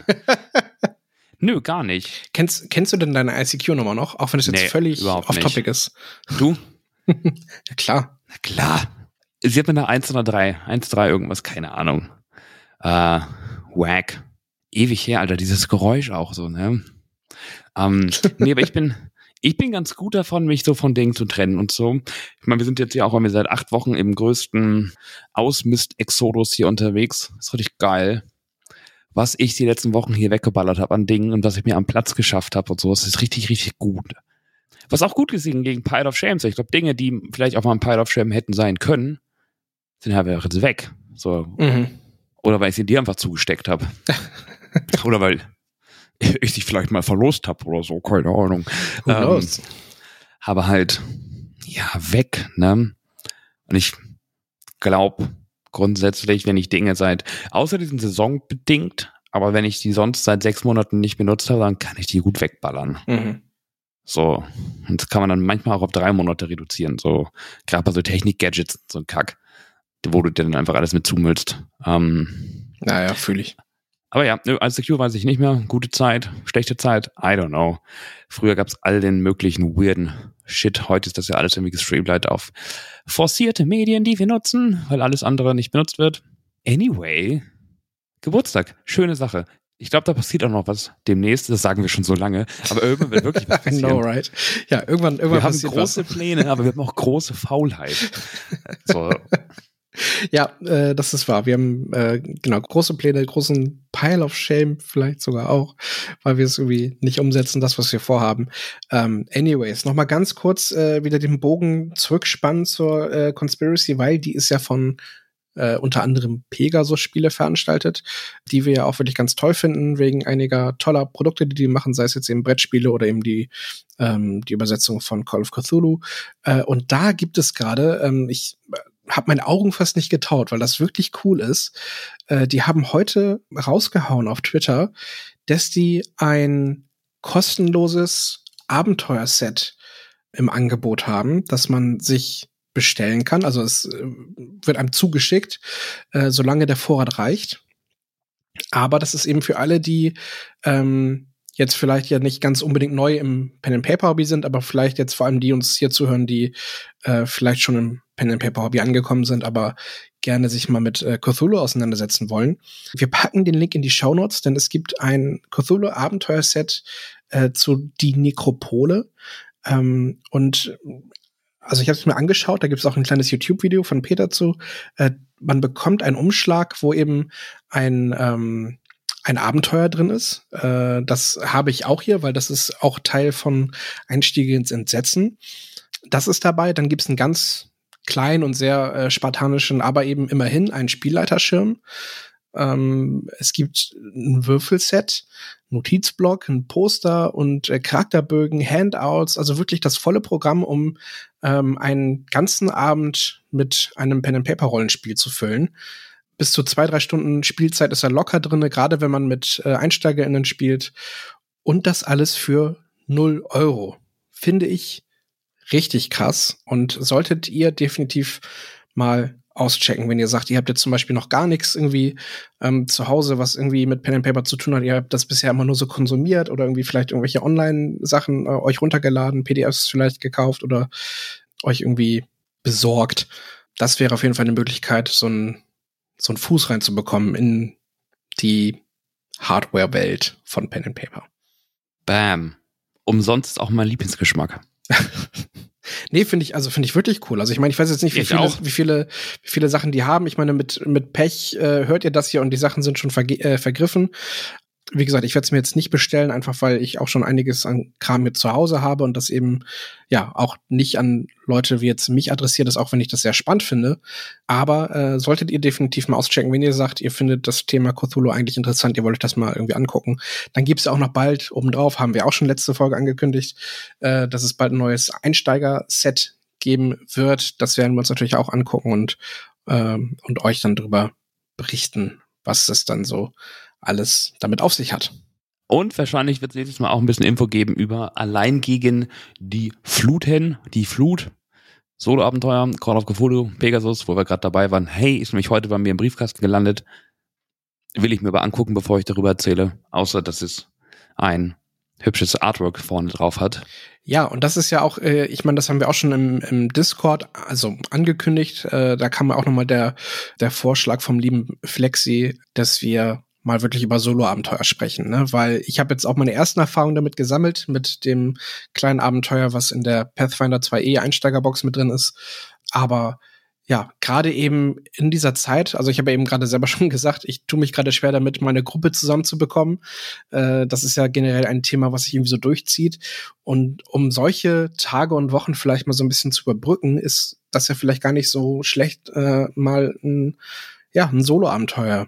Nö, gar nicht. Kennst, kennst du denn deine I C Q-Nummer noch? Auch wenn es jetzt Nee, völlig überhaupt off-topic ist. Du? Ja, klar. Na klar. Sie hat mir eine eins oder drei. eins, drei irgendwas, keine Ahnung. Äh, wack. Ewig her, Alter, dieses Geräusch auch so, ne? Ähm, nee, aber ich bin, ich bin ganz gut davon, mich so von Dingen zu trennen und so. Ich meine, wir sind jetzt ja auch, weil wir seit acht Wochen im größten Ausmist-Exodus hier unterwegs. Das ist richtig geil. Was ich die letzten Wochen hier weggeballert habe an Dingen und was ich mir am Platz geschafft habe und so, das ist richtig, richtig gut. Was auch gut gesehen gegen Pile of Shame. Ich glaube, Dinge, die vielleicht auch mal ein Pile of Shame hätten sein können, sind halt jetzt weg. So. Mhm. Oder weil ich sie dir einfach zugesteckt habe. Oder weil ich dich vielleicht mal verlost habe oder so, keine Ahnung. Who knows? Ähm, aber halt, ja, weg, ne? Und ich glaube grundsätzlich, wenn ich Dinge seit, außer diesen saisonbedingt, aber wenn ich die sonst seit sechs Monaten nicht benutzt habe, dann kann ich die gut wegballern. Mhm. So. Und das kann man dann manchmal auch auf drei Monate reduzieren. So, gerade bei so Technik-Gadgets, so ein Kack, wo du dir dann einfach alles mit zumüllst. Ähm, naja, fühle ich. Aber ja, als Secure weiß ich nicht mehr. Gute Zeit, schlechte Zeit, I don't know. Früher gab's all den möglichen weirden Shit. Heute ist das ja alles irgendwie gestreamlined auf forcierte Medien, die wir nutzen, weil alles andere nicht benutzt wird. Anyway, Geburtstag, schöne Sache. Ich glaube, da passiert auch noch was demnächst. Das sagen wir schon so lange. Aber irgendwann wird wirklich was passieren. I know, right? Ja, irgendwann, irgendwann wir haben passiert große was. Pläne, aber wir haben auch große Faulheit. So. Ja, äh, das ist wahr. Wir haben äh, genau große Pläne, großen Pile of Shame vielleicht sogar auch, weil wir es irgendwie nicht umsetzen, das, was wir vorhaben. Ähm, anyways, noch mal ganz kurz äh, wieder den Bogen zurückspannen zur äh, Conspiracy, weil die ist ja von äh, unter anderem Pegasus-Spiele veranstaltet, die wir ja auch wirklich ganz toll finden, wegen einiger toller Produkte, die die machen, sei es jetzt eben Brettspiele oder eben die ähm, die Übersetzung von Call of Cthulhu. Äh, und da gibt es gerade, ähm, ich habe meine Augen fast nicht getaut, weil das wirklich cool ist. Äh, die haben heute rausgehauen auf Twitter, dass die ein kostenloses Abenteuerset im Angebot haben, das man sich bestellen kann. Also es äh, wird einem zugeschickt, äh, solange der Vorrat reicht. Aber das ist eben für alle, die ähm, jetzt vielleicht ja nicht ganz unbedingt neu im Pen-and-Paper-Hobby sind, aber vielleicht jetzt vor allem die uns hier zuhören, die äh, vielleicht schon im Pen-and-Paper-Hobby angekommen sind, aber gerne sich mal mit äh, Cthulhu auseinandersetzen wollen. Wir packen den Link in die Shownotes, denn es gibt ein Cthulhu-Abenteuerset äh, zu Die Nekropole. Ähm, und also ich habe es mir angeschaut, da gibt es auch ein kleines YouTube-Video von Peter zu. Äh, man bekommt einen Umschlag, wo eben ein ähm, ein Abenteuer drin ist. Äh, das habe ich auch hier, weil das ist auch Teil von Einstiege ins Entsetzen. Das ist dabei. Dann gibt's einen ganz kleinen und sehr äh, spartanischen, aber eben immerhin einen Spielleiterschirm. Ähm, es gibt ein Würfelset, Notizblock, ein Poster und äh, Charakterbögen, Handouts, also wirklich das volle Programm, um ähm, einen ganzen Abend mit einem Pen-and-Paper-Rollenspiel zu füllen. Bis zu zwei, drei Stunden Spielzeit ist da locker drinne, gerade wenn man mit äh, EinsteigerInnen spielt. Und das alles für null Euro. Finde ich richtig krass. Und solltet ihr definitiv mal auschecken, wenn ihr sagt, ihr habt jetzt zum Beispiel noch gar nichts irgendwie ähm, zu Hause, was irgendwie mit Pen and Paper zu tun hat. Ihr habt das bisher immer nur so konsumiert oder irgendwie vielleicht irgendwelche Online-Sachen äh, euch runtergeladen, P D Fs vielleicht gekauft oder euch irgendwie besorgt. Das wäre auf jeden Fall eine Möglichkeit, so ein so einen Fuß reinzubekommen in die Hardware-Welt von Pen and Paper. Bam. Umsonst auch mein Lieblingsgeschmack. Nee, finde ich, also finde ich wirklich cool. Also ich meine, ich weiß jetzt nicht, wie ich viele, auch. wie viele, wie viele Sachen die haben. Ich meine, mit, mit Pech äh, hört ihr das hier und die Sachen sind schon verge- äh, vergriffen. Wie gesagt, ich werde es mir jetzt nicht bestellen, einfach weil ich auch schon einiges an Kram mit zu Hause habe und das eben ja auch nicht an Leute wie jetzt mich adressiert ist, auch wenn ich das sehr spannend finde. Aber äh, solltet ihr definitiv mal auschecken, wenn ihr sagt, ihr findet das Thema Cthulhu eigentlich interessant, ihr wollt euch das mal irgendwie angucken. Dann gibt's ja auch noch bald obendrauf, haben wir auch schon letzte Folge angekündigt, äh, dass es bald ein neues Einsteiger-Set geben wird. Das werden wir uns natürlich auch angucken und, äh, und euch dann drüber berichten, was es dann so alles damit auf sich hat. Und wahrscheinlich wird es nächstes Mal auch ein bisschen Info geben über Allein gegen die Fluten, die Flut, Solo-Abenteuer, Call of Cthulhu, Pegasus, wo wir gerade dabei waren. Hey, ist nämlich heute bei mir im Briefkasten gelandet. Will ich mir aber angucken, bevor ich darüber erzähle. Außer, dass es ein hübsches Artwork vorne drauf hat. Ja, und das ist ja auch, äh, ich meine, das haben wir auch schon im, im Discord also angekündigt. Äh, da kam auch nochmal der, der Vorschlag vom lieben Flexi, dass wir mal wirklich über Solo-Abenteuer sprechen, ne? Weil ich habe jetzt auch meine ersten Erfahrungen damit gesammelt, mit dem kleinen Abenteuer, was in der Pathfinder zwei e Einsteigerbox mit drin ist. Aber ja, gerade eben in dieser Zeit, also ich habe ja eben gerade selber schon gesagt, ich tue mich gerade schwer damit, meine Gruppe zusammenzubekommen. Äh, das ist ja generell ein Thema, was sich irgendwie so durchzieht. Und um solche Tage und Wochen vielleicht mal so ein bisschen zu überbrücken, ist das ja vielleicht gar nicht so schlecht, äh, mal ein, ja, ein Solo-Abenteuer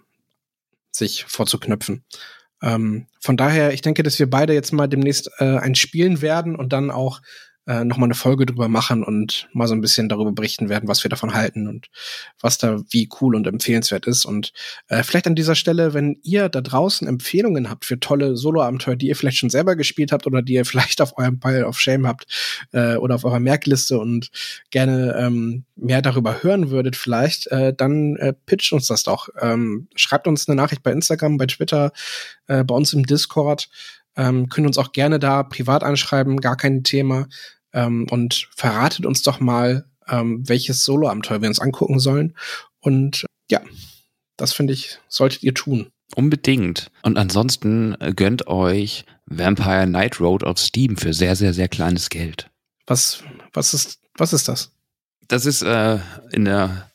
sich vorzuknüpfen. Ähm, von daher, ich denke, dass wir beide jetzt mal demnächst äh, ein spielen werden und dann auch äh, noch mal eine Folge drüber machen und mal so ein bisschen darüber berichten werden, was wir davon halten und was da wie cool und empfehlenswert ist. Und äh, vielleicht an dieser Stelle, wenn ihr da draußen Empfehlungen habt für tolle Solo-Abenteuer, die ihr vielleicht schon selber gespielt habt oder die ihr vielleicht auf eurem Pile of Shame habt äh, oder auf eurer Merkliste und gerne ähm, mehr darüber hören würdet vielleicht, äh, dann äh, pitcht uns das doch. Ähm, schreibt uns eine Nachricht bei Instagram, bei Twitter, äh, bei uns im Discord. Ähm, könnt uns auch gerne da privat anschreiben, gar kein Thema. Ähm, und verratet uns doch mal, ähm, welches Solo-Abenteuer wir uns angucken sollen. Und ja, das finde ich, solltet ihr tun. Unbedingt. Und ansonsten gönnt euch Vampire Night Road auf Steam für sehr, sehr, sehr kleines Geld. Was, was ist, was ist das? Das ist äh, in der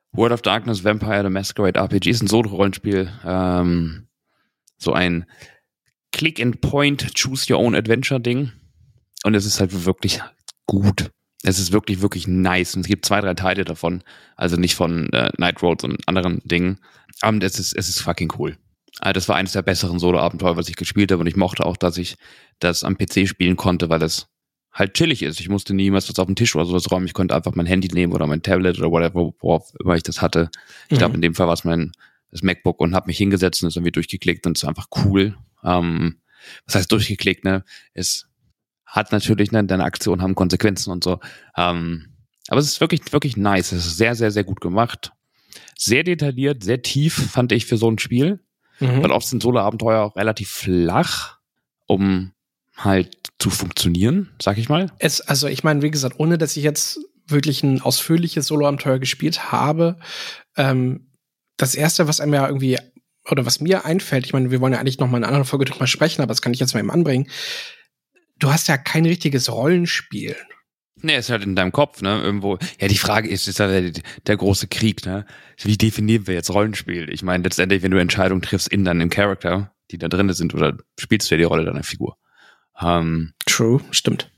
World of Darkness, Vampire the Masquerade R P G ist ein Solo-Rollenspiel. Ähm, so ein Click-and-Point, Choose-Your-Own-Adventure-Ding. Und es ist halt wirklich gut. Es ist wirklich, wirklich nice. Und es gibt zwei, drei Teile davon. Also nicht von äh, Night Roads und anderen Dingen. Aber es ist, es ist fucking cool. Also das war eines der besseren Solo-Abenteuer, was ich gespielt habe. Und ich mochte auch, dass ich das am P C spielen konnte, weil es halt chillig ist. Ich musste niemals was auf den Tisch oder sowas räumen. Ich konnte einfach mein Handy nehmen oder mein Tablet oder whatever, worauf immer ich das hatte. Ich mhm. glaube, in dem Fall war es mein das MacBook und habe mich hingesetzt und es irgendwie durchgeklickt und es ist einfach cool. Ähm, was heißt durchgeklickt, ne? Es hat natürlich, ne, deine Aktionen haben Konsequenzen und so. Ähm, aber es ist wirklich, wirklich nice. Es ist sehr, sehr, sehr gut gemacht. Sehr detailliert, sehr tief, fand ich für so ein Spiel. Mhm. Weil oft sind Solo-Abenteuer auch relativ flach, um halt zu funktionieren, sag ich mal. Es, also ich meine, wie gesagt, ohne dass ich jetzt wirklich ein ausführliches Solo-Abenteuer gespielt habe, ähm, das erste, was einem ja irgendwie, oder was mir einfällt, ich meine, wir wollen ja eigentlich noch mal in einer anderen Folge drüber sprechen, aber das kann ich jetzt mal eben anbringen. Du hast ja kein richtiges Rollenspiel. Nee, ist halt in deinem Kopf, ne, irgendwo. Ja, die Frage ist, ist ja der, der große Krieg, ne? Wie definieren wir jetzt Rollenspiel? Ich meine, letztendlich, wenn du Entscheidungen triffst in deinem Charakter, die da drin sind, oder spielst du ja die Rolle deiner Figur. Um, True, stimmt.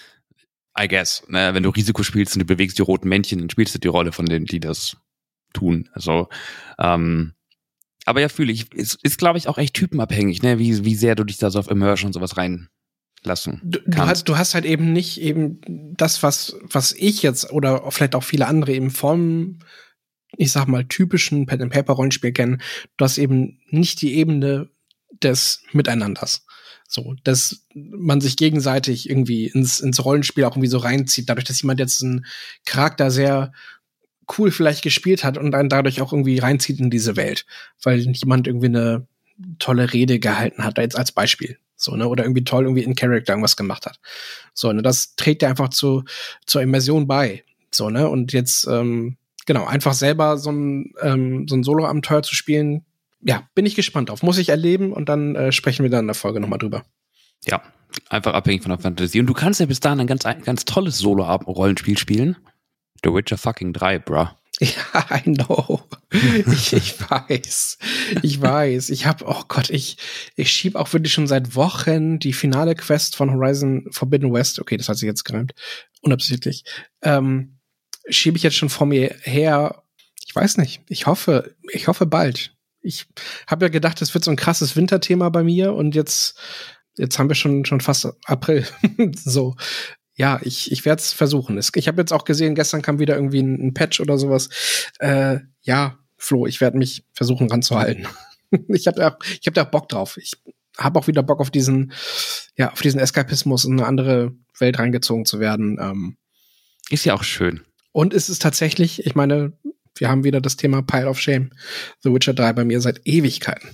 I guess, ne, wenn du Risiko spielst und du bewegst die roten Männchen, dann spielst du die Rolle von denen, die das tun. Also, ähm, aber ja, fühle ich, ist, ist glaube ich auch echt typenabhängig, ne, wie, wie sehr du dich da so auf Immersion und sowas reinlassen du, du hast. Du hast halt eben nicht eben das, was, was ich jetzt oder vielleicht auch viele andere eben vom, ich sag mal, typischen Pen-and-Paper-Rollenspiel kennen. Du hast eben nicht die Ebene des Miteinanders. So, dass man sich gegenseitig irgendwie ins, ins Rollenspiel auch irgendwie so reinzieht, dadurch, dass jemand jetzt einen Charakter sehr cool vielleicht gespielt hat und einen dadurch auch irgendwie reinzieht in diese Welt, weil jemand irgendwie eine tolle Rede gehalten hat, jetzt als Beispiel, so, ne, oder irgendwie toll irgendwie in Character irgendwas gemacht hat. So, ne, das trägt ja einfach zu, zur Immersion bei, so, ne, und jetzt, ähm, genau, einfach selber so ein, ähm, so ein Solo-Abenteuer zu spielen, ja, bin ich gespannt drauf. Muss ich erleben und dann äh, sprechen wir dann in der Folge nochmal drüber. Ja, einfach abhängig von der Fantasie. Und du kannst ja bis dahin ein ganz, ein ganz tolles Solo-Rollenspiel spielen. The Witcher fucking drei, bruh. Ja, I know. ich, ich weiß. Ich weiß. Ich hab, oh Gott, ich, ich schieb auch wirklich schon seit Wochen die finale Quest von Horizon Forbidden West. Okay, das hat sich jetzt gereimt. Unabsichtlich. Ähm, schiebe ich jetzt schon vor mir her. Ich weiß nicht. Ich hoffe, ich hoffe bald. Ich habe ja gedacht, das wird so ein krasses Winterthema bei mir und jetzt, jetzt haben wir schon, schon fast April. So, ja, ich, ich werde es versuchen. Ich habe jetzt auch gesehen, gestern kam wieder irgendwie ein, ein Patch oder sowas. Äh, ja, Flo, ich werde mich versuchen ranzuhalten. ich habe ja, ich habe da Bock drauf. Ich habe auch wieder Bock auf diesen, ja, auf diesen Eskapismus, in eine andere Welt reingezogen zu werden. Ähm, Ist ja auch schön. Und es ist tatsächlich, ich meine, wir haben wieder das Thema Pile of Shame. The Witcher drei bei mir seit Ewigkeiten.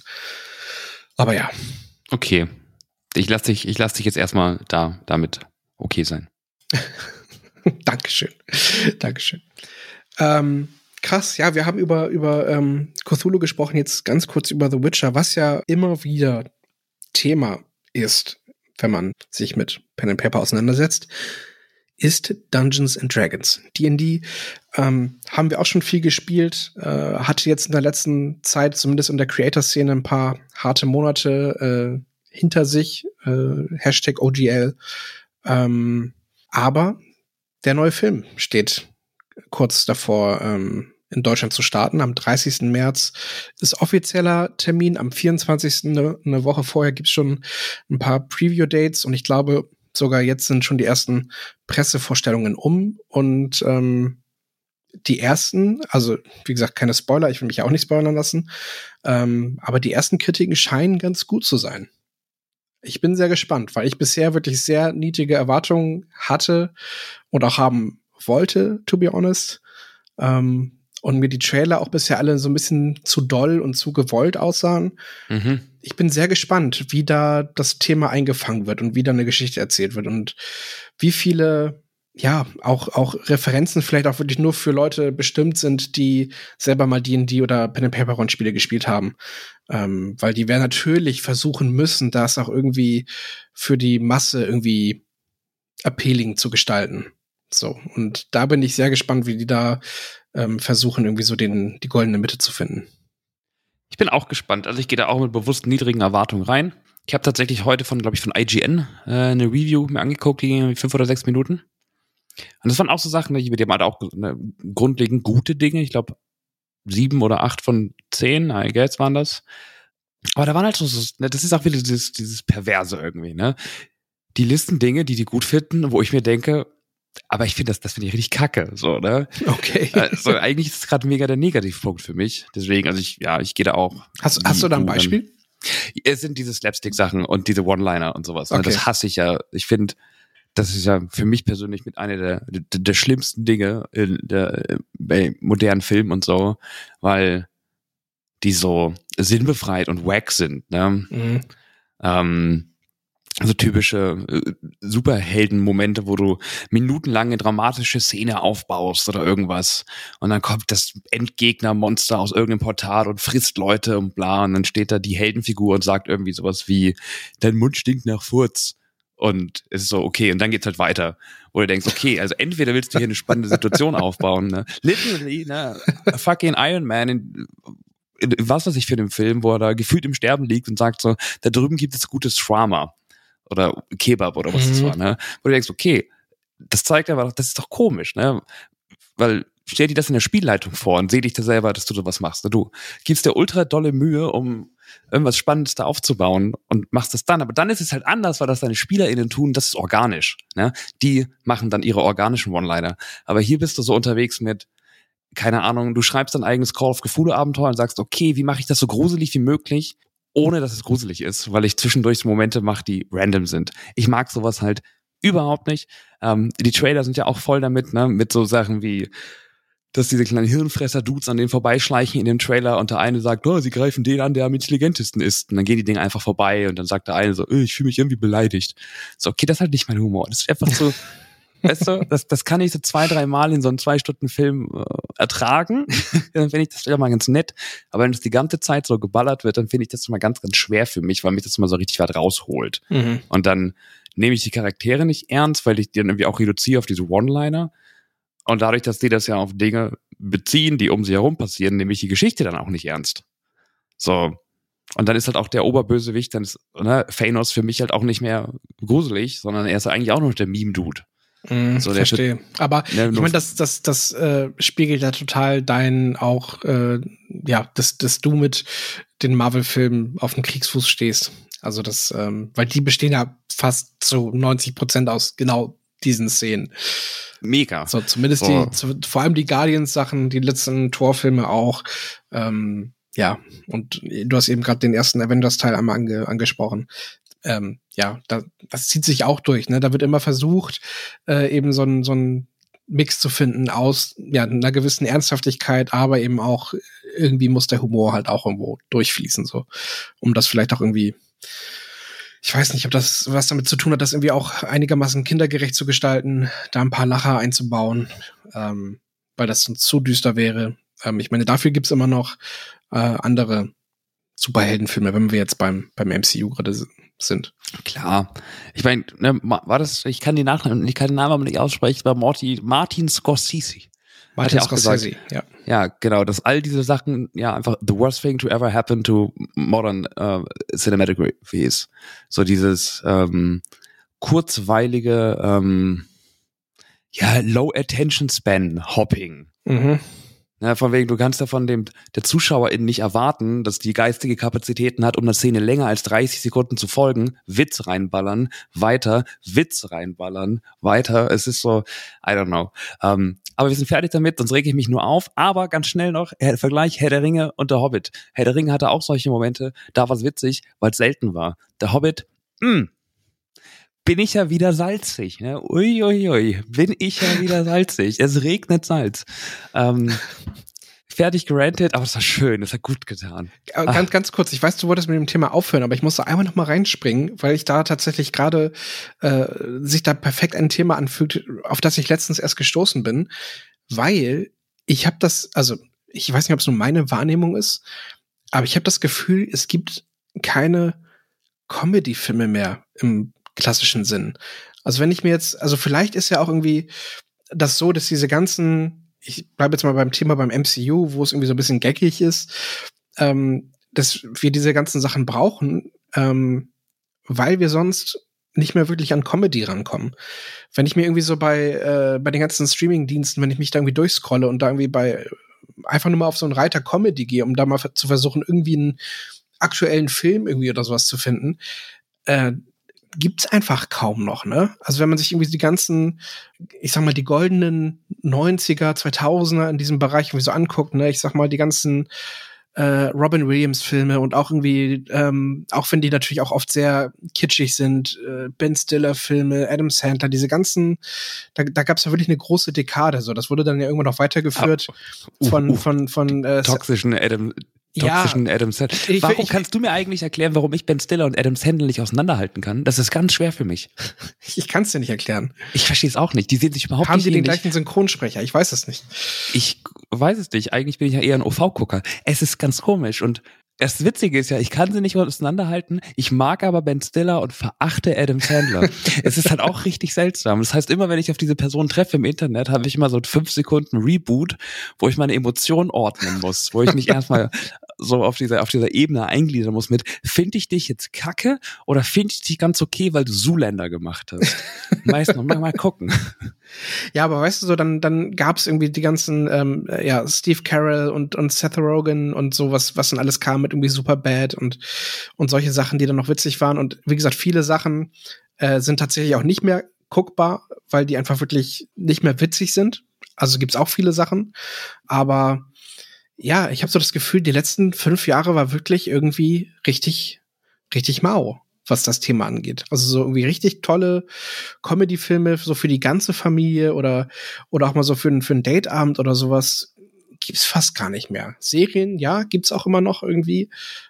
Aber ja. Okay. Ich lasse dich, ich lass dich jetzt erstmal da damit okay sein. Dankeschön. Dankeschön. Ähm, krass, ja, wir haben über, über ähm, Cthulhu gesprochen, jetzt ganz kurz über The Witcher, was ja immer wieder Thema ist, wenn man sich mit Pen and Paper auseinandersetzt, ist Dungeons and Dragons. D and D ähm, haben wir auch schon viel gespielt, äh, hatte jetzt in der letzten Zeit, zumindest in der Creator-Szene, ein paar harte Monate äh, hinter sich, äh, Hashtag O G L. Ähm, aber der neue Film steht kurz davor, ähm, in Deutschland zu starten. Am dreißigsten März ist offizieller Termin. Am vierundzwanzigsten eine, eine Woche vorher gibt's schon ein paar Preview-Dates und ich glaube, sogar jetzt sind schon die ersten Pressevorstellungen um und ähm, die ersten, also wie gesagt, keine Spoiler, ich will mich ja auch nicht spoilern lassen, ähm, aber die ersten Kritiken scheinen ganz gut zu sein. Ich bin sehr gespannt, weil ich bisher wirklich sehr niedrige Erwartungen hatte und auch haben wollte, to be honest. Ähm, und mir die Trailer auch bisher alle so ein bisschen zu doll und zu gewollt aussahen. Mhm. Ich bin sehr gespannt, wie da das Thema eingefangen wird und wie da eine Geschichte erzählt wird und wie viele, ja, auch, auch Referenzen vielleicht auch wirklich nur für Leute bestimmt sind, die selber mal D and D oder Pen-and-Paper-Rollenspiele gespielt haben. Ähm, weil die werden natürlich versuchen müssen, das auch irgendwie für die Masse irgendwie appealing zu gestalten. So, und da bin ich sehr gespannt, wie die da ähm, versuchen, irgendwie so den die goldene Mitte zu finden. Ich bin auch gespannt. Also ich gehe da auch mit bewusst niedrigen Erwartungen rein. Ich habe tatsächlich heute von, glaube ich, von I G N äh, eine Review mir angeguckt, die ging fünf oder sechs Minuten. Und das waren auch so Sachen, die haben halt auch ne, grundlegend gute Dinge. Ich glaube, sieben oder acht von zehn, I guess, waren das. Aber da waren halt so, so ne, das ist auch wieder dieses, dieses Perverse irgendwie, ne? Die listen Dinge, die die gut finden, wo ich mir denke, aber ich finde das, das finde ich richtig kacke, so, ne? Okay. Also eigentlich ist es gerade mega der Negativpunkt für mich. Deswegen, also ich, ja, ich gehe da auch. Hast, hast du da ein Beispiel? Es sind diese Slapstick-Sachen und diese One-Liner und sowas. Okay. Das hasse ich ja. Ich finde, das ist ja für mich persönlich mit einer der, der, der schlimmsten Dinge in der, bei modernen Filmen und so, weil die so sinnbefreit und wack sind, ne? Mhm. Ähm, so typische äh, Superhelden-Momente, wo du minutenlang eine dramatische Szene aufbaust oder irgendwas und dann kommt das Endgegner-Monster aus irgendeinem Portal und frisst Leute und bla und dann steht da die Heldenfigur und sagt irgendwie sowas wie, dein Mund stinkt nach Furz und es ist so, okay, und dann geht's halt weiter, wo du denkst, okay, also entweder willst du hier eine spannende Situation aufbauen, ne? Literally, ne? Fucking Iron Man in, in, was weiß ich für den Film, wo er da gefühlt im Sterben liegt und sagt so, da drüben gibt es gutes Drama. Oder Kebab oder was mhm. das war, ne? Wo du denkst, okay, das zeigt aber doch, das ist doch komisch, ne? Weil stell dir das in der Spielleitung vor und seh dich da selber, dass du sowas machst. Ne? Du gibst dir ultra dolle Mühe, um irgendwas Spannendes da aufzubauen und machst das dann. Aber dann ist es halt anders, weil das deine SpielerInnen tun, das ist organisch, ne? Die machen dann ihre organischen One-Liner. Aber hier bist du so unterwegs mit, keine Ahnung, du schreibst dein eigenes Call of Cthulhu-Abenteuer und sagst, okay, wie mache ich das so gruselig wie möglich, ohne dass es gruselig ist, weil ich zwischendurch so Momente mache, die random sind. Ich mag sowas halt überhaupt nicht. Ähm, die Trailer sind ja auch voll damit, ne, mit so Sachen wie, dass diese kleinen Hirnfresser-Dudes an denen vorbeischleichen in dem Trailer und der eine sagt, oh, sie greifen den an, der am intelligentesten ist. Und dann gehen die Dinge einfach vorbei und dann sagt der eine so, oh, ich fühle mich irgendwie beleidigt. So, okay, das ist halt nicht mein Humor. Das ist einfach so, weißt du, das, das kann ich so zwei, drei Mal in so einem Zwei-Stunden-Film äh, ertragen. Dann finde ich das wieder mal ganz nett. Aber wenn es die ganze Zeit so geballert wird, dann finde ich das mal ganz, ganz schwer für mich, weil mich das mal so richtig weit rausholt. Mhm. Und dann nehme ich die Charaktere nicht ernst, weil ich die dann irgendwie auch reduziere auf diese One-Liner. Und dadurch, dass die das ja auf Dinge beziehen, die um sie herum passieren, nehme ich die Geschichte dann auch nicht ernst. So. Und dann ist halt auch der Oberbösewicht, dann ist ne, Thanos für mich halt auch nicht mehr gruselig, sondern er ist eigentlich auch noch der Meme-Dude. Mm, so, verstehe. Der, Aber ne, ich meine, das, das, das äh, spiegelt ja total dein auch, äh, ja, dass, dass du mit den Marvel-Filmen auf dem Kriegsfuß stehst. Also das, ähm, weil die bestehen ja fast zu neunzig Prozent aus genau diesen Szenen. Mega. So, zumindest oh. die, zu, vor allem die Guardians-Sachen, die letzten Torfilme auch. Ähm, ja, und du hast eben gerade den ersten Avengers-Teil einmal ange, angesprochen. Ähm, ja, da, das zieht sich auch durch, ne? Da wird immer versucht, äh, eben so ein so ein Mix zu finden aus ja einer gewissen Ernsthaftigkeit, aber eben auch irgendwie muss der Humor halt auch irgendwo durchfließen, so, um das vielleicht auch irgendwie, ich weiß nicht, ob das was damit zu tun hat, das irgendwie auch einigermaßen kindergerecht zu gestalten, da ein paar Lacher einzubauen, ähm, weil das sonst zu düster wäre. Ähm, ich meine, dafür gibt's immer noch äh, andere Superheldenfilme, wenn wir jetzt beim beim M C U gerade sind. Klar. Ich meine, ne, war das, ich kann die Nachnamen, ich kann den Namen aber nicht aussprechen, war Martin, Martin Scorsese. Martin Scorsese, gesagt, ja. Ja, genau, dass all diese Sachen, ja, einfach the worst thing to ever happen to modern uh, cinematic movies. So dieses ähm, kurzweilige, ähm, ja, low attention span Hopping. Mhm. Ja, von wegen, du kannst ja von dem der ZuschauerInnen nicht erwarten, dass die geistige Kapazitäten hat, um einer Szene länger als dreißig Sekunden zu folgen, Witz reinballern, weiter, Witz reinballern, weiter. Es ist so, I don't know. Um, aber wir sind fertig damit, sonst rege ich mich nur auf. Aber ganz schnell noch, Vergleich Herr der Ringe und der Hobbit. Herr der Ringe hatte auch solche Momente, da war es witzig, weil es selten war. Der Hobbit, mh, bin ich ja wieder salzig, ne? Ui, ui, ui, bin ich ja wieder salzig. Es regnet Salz. Ähm, fertig gerantet, aber es war schön, es hat gut getan. Ganz, ganz kurz, ich weiß, du wolltest mit dem Thema aufhören, aber ich musste einmal noch mal reinspringen, weil ich da tatsächlich gerade äh, sich da perfekt ein Thema anfügt, auf das ich letztens erst gestoßen bin, weil ich habe das, also ich weiß nicht, ob es nur meine Wahrnehmung ist, aber ich habe das Gefühl, es gibt keine Comedy-Filme mehr im klassischen Sinn. Also wenn ich mir jetzt, also vielleicht ist ja auch irgendwie das so, dass diese ganzen, ich bleibe jetzt mal beim Thema beim M C U, wo es irgendwie so ein bisschen gaggig ist, ähm, dass wir diese ganzen Sachen brauchen, ähm, weil wir sonst nicht mehr wirklich an Comedy rankommen. Wenn ich mir irgendwie so bei äh, bei den ganzen Streaming-Diensten, wenn ich mich da irgendwie durchscrolle und da irgendwie bei einfach nur mal auf so einen Reiter Comedy gehe, um da mal zu versuchen, irgendwie einen aktuellen Film irgendwie oder sowas zu finden, äh, gibt's einfach kaum noch, ne? Also wenn man sich irgendwie die ganzen, ich sag mal, die goldenen neunziger, zweitausender in diesem Bereich irgendwie so anguckt, ne? Ich sag mal, die ganzen äh, Robin Williams-Filme und auch irgendwie, ähm, auch wenn die natürlich auch oft sehr kitschig sind, äh, Ben Stiller-Filme, Adam Sandler, diese ganzen, da, da gab's ja wirklich eine große Dekade, so. Das wurde dann ja irgendwann noch weitergeführt uh, von, uh, von, von, äh, toxischen Adam toxischen ja, Adam Sandler. ich- Warum ich- kannst du mir eigentlich erklären, warum ich Ben Stiller und Adam Sandler nicht auseinanderhalten kann? Das ist ganz schwer für mich. Ich kann's dir nicht erklären. Ich verstehe es auch nicht. Die sehen sich überhaupt Haben nicht die den ähnlich. gleichen Synchronsprecher? Ich weiß es nicht. Ich weiß es nicht. Eigentlich bin ich ja eher ein O V-Gucker. Es ist ganz komisch. Und das Witzige ist ja, ich kann sie nicht auseinanderhalten. Ich mag aber Ben Stiller und verachte Adam Sandler. Es ist halt auch richtig seltsam. Das heißt, immer wenn ich auf diese Person treffe im Internet, habe ich immer so fünf Sekunden Reboot, wo ich meine Emotionen ordnen muss, wo ich mich erstmal so auf dieser auf dieser Ebene eingliedern muss mit, finde ich dich jetzt kacke oder finde ich dich ganz okay, weil du Zoolander gemacht hast? Meistens noch mal, mal gucken. Ja, aber weißt du so, dann dann gab's irgendwie die ganzen ähm, ja Steve Carell und und Seth Rogen und sowas, was dann alles kam mit irgendwie Superbad und und solche Sachen, die dann noch witzig waren. Und wie gesagt, viele Sachen äh, sind tatsächlich auch nicht mehr guckbar, weil die einfach wirklich nicht mehr witzig sind. Also gibt's auch viele Sachen, aber ja, ich habe so das Gefühl, die letzten fünf Jahre war wirklich irgendwie richtig richtig mau, was das Thema angeht. Also so irgendwie richtig tolle Comedy-Filme, so für die ganze Familie oder oder auch mal so für einen für einen Dateabend oder sowas, gibt's fast gar nicht mehr. Serien, ja, gibt's auch immer noch irgendwie,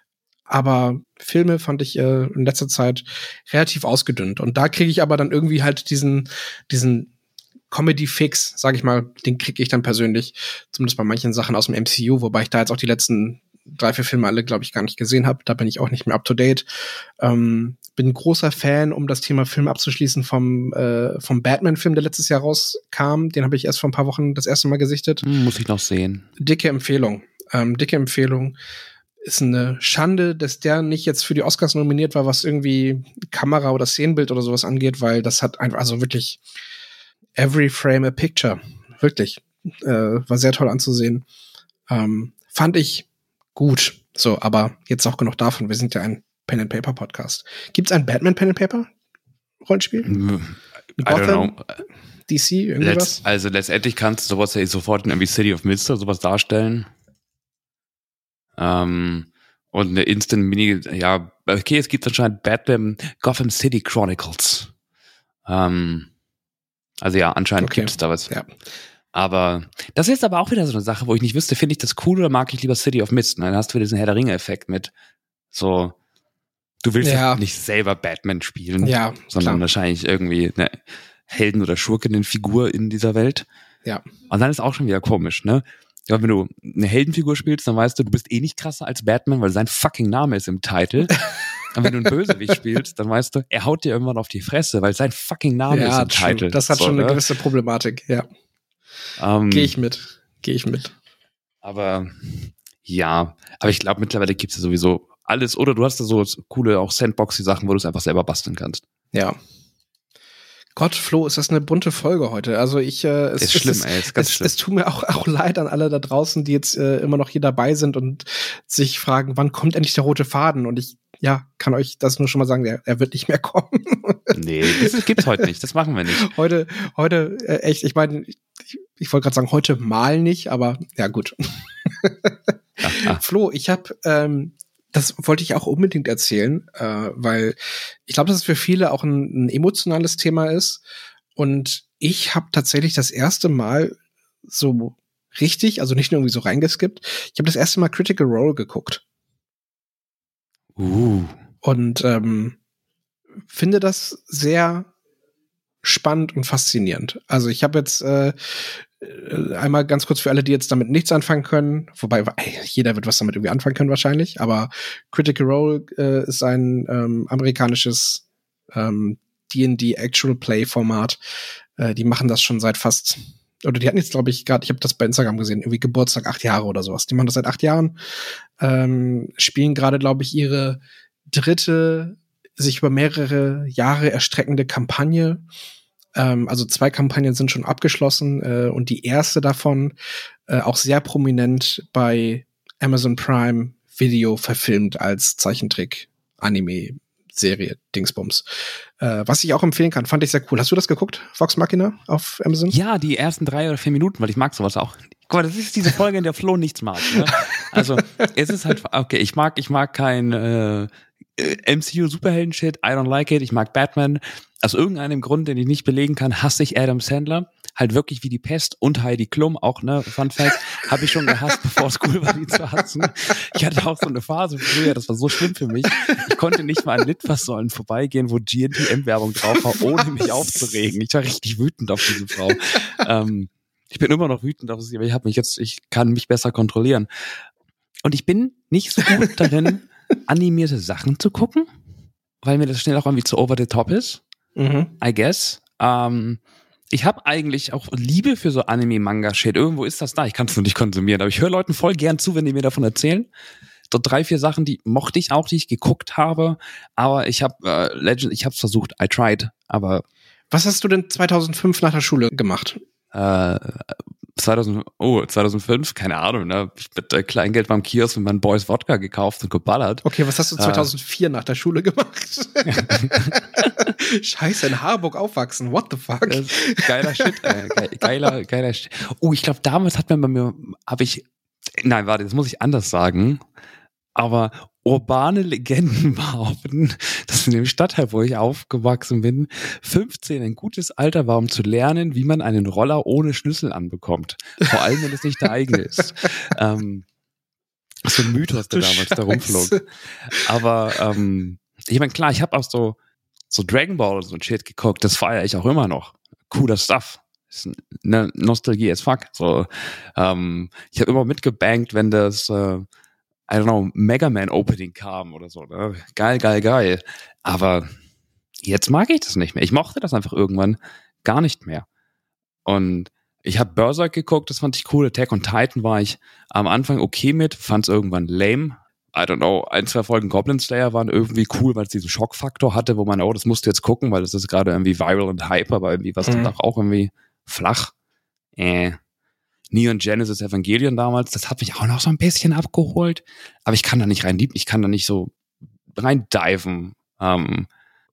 aber Filme fand ich äh, in letzter Zeit relativ ausgedünnt. Und da kriege ich aber dann irgendwie halt diesen diesen Comedy-Fix, sag ich mal, den kriege ich dann persönlich, zumindest bei manchen Sachen aus dem M C U, wobei ich da jetzt auch die letzten drei, vier Filme alle, glaube ich, gar nicht gesehen habe. Da bin ich auch nicht mehr up to date. Ähm, bin ein großer Fan, um das Thema Film abzuschließen, vom, äh, vom Batman-Film, der letztes Jahr rauskam. Den habe ich erst vor ein paar Wochen das erste Mal gesichtet. Hm, muss ich noch sehen. Dicke Empfehlung. Ähm, dicke Empfehlung. Ist eine Schande, dass der nicht jetzt für die Oscars nominiert war, was irgendwie Kamera oder Szenenbild oder sowas angeht, weil das hat einfach, also wirklich every frame a picture. Wirklich. Äh, war sehr toll anzusehen. Ähm, fand ich gut. So, aber jetzt auch genug davon. Wir sind ja ein Pen and Paper Podcast. Gibt's ein Batman Pen and Paper Rollenspiel? I don't know. D C, irgendwie Letz, was? also letztendlich kannst du sowas ja sofort in irgendwie City of Mist oder sowas darstellen. Ähm, und eine Instant Mini, ja, okay, es gibt anscheinend Batman Gotham City Chronicles. Ähm, also ja, anscheinend Okay. gibt es da was. Ja. Aber das ist aber auch wieder so eine Sache, wo ich nicht wüsste, finde ich das cool oder mag ich lieber City of Mist? Und dann hast du wieder diesen Herr der Ringe-Effekt mit so, du willst Ja. ja nicht selber Batman spielen, Ja, sondern klar. wahrscheinlich irgendwie eine Helden- oder Schurkinnen-Figur in dieser Welt. Ja. Und dann ist auch schon wieder komisch, ne? Ja, wenn du eine Heldenfigur spielst, dann weißt du, du bist eh nicht krasser als Batman, weil sein fucking Name ist im Titel. Und wenn du einen Bösewicht spielst, dann weißt du, er haut dir irgendwann auf die Fresse, weil sein fucking Name Ja, ist im schon. Titel. Das hat So, schon eine ne? gewisse Problematik, ja. Ähm, Gehe ich mit. Gehe ich mit. Aber ja, aber ich glaube, mittlerweile gibt's ja sowieso alles. Oder du hast da so coole auch Sandboxy-Sachen, wo du es einfach selber basteln kannst. Ja. Gott, Flo, ist das eine bunte Folge heute. Also ich, äh, es Ist schlimm, es, ey, ist ganz es, schlimm. es tut mir auch, auch leid an alle da draußen, die jetzt äh, immer noch hier dabei sind und sich fragen, wann kommt endlich der rote Faden? Und ich, ja, kann euch das nur schon mal sagen, der, er wird nicht mehr kommen. Nee, das gibt's heute nicht. Das machen wir nicht. heute, heute, äh, echt, ich meine, ich, ich wollte gerade sagen, heute mal nicht, aber ja, gut. Ja, ah. Flo, ich habe, ähm, das wollte ich auch unbedingt erzählen, äh, weil ich glaube, dass es für viele auch ein, ein emotionales Thema ist. Und ich habe tatsächlich das erste Mal so richtig, also nicht nur irgendwie so reingeskippt, ich habe das erste Mal Critical Role geguckt. Uh. Und ähm, finde das sehr spannend und faszinierend. Also ich habe jetzt äh, einmal ganz kurz für alle, die jetzt damit nichts anfangen können, wobei ey, jeder wird was damit irgendwie anfangen können wahrscheinlich, aber Critical Role äh, ist ein ähm, amerikanisches ähm, D und D Actual Play Format. Äh, die machen das schon seit fast, oder die hatten jetzt, glaube ich, gerade, ich habe das bei Instagram gesehen, irgendwie Geburtstag acht Jahre oder sowas. Die machen das seit acht Jahren, ähm, spielen gerade, glaube ich, ihre dritte, sich über mehrere Jahre erstreckende Kampagne. Ähm, also zwei Kampagnen sind schon abgeschlossen äh, und die erste davon äh, auch sehr prominent bei Amazon Prime Video verfilmt als Zeichentrick-Anime-Serie Dingsbums. Äh, was ich auch empfehlen kann, fand ich sehr cool. Hast du das geguckt, Vox Machina auf Amazon? Ja, die ersten drei oder vier Minuten, weil ich mag sowas auch. Guck mal, das ist diese Folge, in der Flo nichts mag. Ne? Also es ist halt, okay, ich mag, ich mag kein äh, M C U-Superhelden-Shit, I don't like it, ich mag Batman. Aus irgendeinem Grund, den ich nicht belegen kann, hasse ich Adam Sandler. Halt wirklich wie die Pest und Heidi Klum, auch, ne, Fun Fact, habe ich schon gehasst, bevor es cool war, die zu hassen. Ich hatte auch so eine Phase früher, das war so schlimm für mich. Ich konnte nicht mal an Litfaßsäulen vorbeigehen, wo G N T M-Werbung drauf war, ohne mich aufzuregen. Ich war richtig wütend auf diese Frau. ähm, ich bin immer noch wütend auf sie, aber ich habe mich jetzt, ich kann mich besser kontrollieren. Und ich bin nicht so gut darin, animierte Sachen zu gucken, weil mir das schnell auch irgendwie zu over the top ist. Mhm. I guess. Ähm, ich habe eigentlich auch Liebe für so Anime-Manga-Shit. Irgendwo ist das da. Ich kann es nur nicht konsumieren, aber ich höre Leuten voll gern zu, wenn die mir davon erzählen. So drei, vier Sachen, die mochte ich auch, die ich geguckt habe. Aber ich habe äh, Legend, ich habe es versucht. I tried. Aber was hast du denn zweitausendfünf nach der Schule gemacht? Äh, zweitausend, oh, zweitausendfünf, keine Ahnung, ne? Ich mit äh, Kleingeld beim Kiosk mit meinen Boys Wodka gekauft und geballert. Okay, was hast du zweitausendvier äh, nach der Schule gemacht? Scheiße, in Harburg aufwachsen, what the fuck? Geiler Shit, äh, ge- geiler, geiler Shit. Oh, ich glaube, damals hat man bei mir, habe ich, nein, warte, das muss ich anders sagen, aber urbane Legenden behaupten, dass in dem Stadtteil, wo ich aufgewachsen bin, fünfzehn ein gutes Alter war, um zu lernen, wie man einen Roller ohne Schlüssel anbekommt. Vor allem, wenn es nicht der eigene ist. ähm, so ein Mythos, der damals da rumflog. Aber ähm, ich meine, klar, ich habe auch so so Dragon Ball und so ein Shit geguckt, das feiere ich auch immer noch. Cooler Stuff. Ist eine Nostalgie as fuck. So, ähm, ich habe immer mitgebankt, wenn das äh, I don't know, Mega Man Opening kam oder so. Ne? Geil, geil, geil. Aber jetzt mag ich das nicht mehr. Ich mochte das einfach irgendwann gar nicht mehr. Und ich habe Berserk geguckt, das fand ich cool. Attack on Titan war ich am Anfang okay mit, fand es irgendwann lame. I don't know, ein, zwei Folgen Goblin Slayer waren irgendwie cool, weil es diesen Schockfaktor hatte, wo man, oh, das musst du jetzt gucken, weil das ist gerade irgendwie viral und hype, aber irgendwie was mhm. dann auch irgendwie flach. Äh. Neon Genesis Evangelion damals, das hat mich auch noch so ein bisschen abgeholt, aber ich kann da nicht rein, ich kann da nicht so rein diven ähm,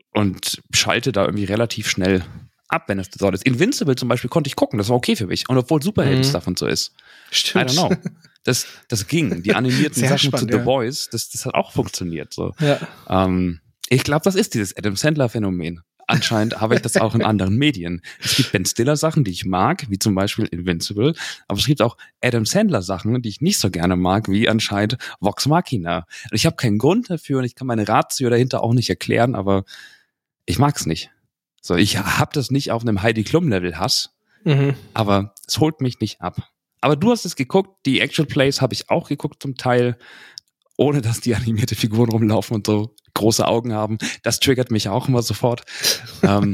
und schalte da irgendwie relativ schnell ab, wenn es so ist. Invincible zum Beispiel konnte ich gucken, das war okay für mich, und obwohl Superhelden-Stuff mhm. und so ist. Stimmt. I don't know. Das, das ging. Die animierten Sehr Sachen spannend, zu The ja. Boys, das, das hat auch funktioniert. So. Ja. Ähm, ich glaube, das ist dieses Adam Sandler-Phänomen. Anscheinend habe ich das auch in anderen Medien. Es gibt Ben Stiller Sachen, die ich mag, wie zum Beispiel Invincible, aber es gibt auch Adam Sandler Sachen, die ich nicht so gerne mag, wie anscheinend Vox Machina. Und ich habe keinen Grund dafür und ich kann meine Ratio dahinter auch nicht erklären, aber ich mag's nicht. So, ich habe das nicht auf einem Heidi Klum Level Hass, mhm. aber es holt mich nicht ab. Aber du hast es geguckt, die Actual Plays habe ich auch geguckt zum Teil, ohne dass die animierte Figuren rumlaufen und so große Augen haben. Das triggert mich auch immer sofort. ähm.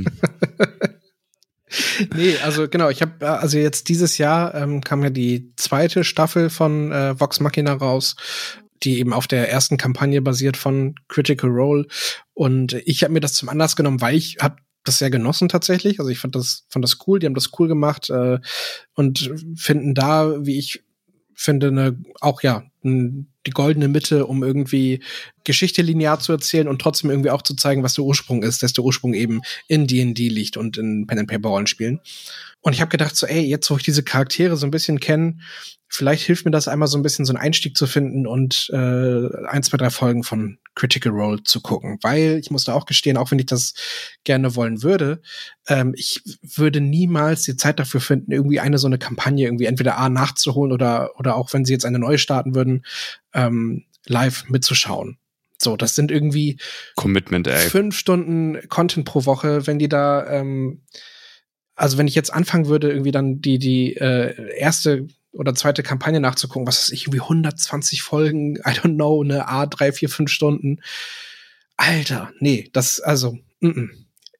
Nee, also genau, ich habe also jetzt dieses Jahr ähm, kam ja die zweite Staffel von äh, Vox Machina raus, die eben auf der ersten Kampagne basiert von Critical Role, und ich habe mir das zum Anlass genommen, weil ich habe das sehr genossen tatsächlich. Also ich fand das fand das cool, die haben das cool gemacht äh, und finden da, wie ich finde, eine auch ja ein, die goldene Mitte, um irgendwie Geschichte linear zu erzählen und trotzdem irgendwie auch zu zeigen, was der Ursprung ist, dass der Ursprung eben in D und D liegt und in Pen-and-Paper-Rollenspielen. Und ich habe gedacht so, ey, jetzt wo ich diese Charaktere so ein bisschen kenne, vielleicht hilft mir das einmal so ein bisschen so einen Einstieg zu finden und äh, ein, zwei, drei Folgen von Critical Role zu gucken. Weil, ich muss da auch gestehen, auch wenn ich das gerne wollen würde, ähm, ich würde niemals die Zeit dafür finden, irgendwie eine so eine Kampagne irgendwie entweder A nachzuholen oder oder auch wenn sie jetzt eine neue starten würden, ähm, live mitzuschauen. So, das sind irgendwie Commitment, ey. fünf Stunden Content pro Woche, wenn die da ähm, also wenn ich jetzt anfangen würde, irgendwie dann die die äh, erste oder zweite Kampagne nachzugucken, was ist ich, irgendwie hundertzwanzig Folgen, I don't know, eine A, drei, vier, fünf Stunden. Alter, nee, das, also, mm-mm.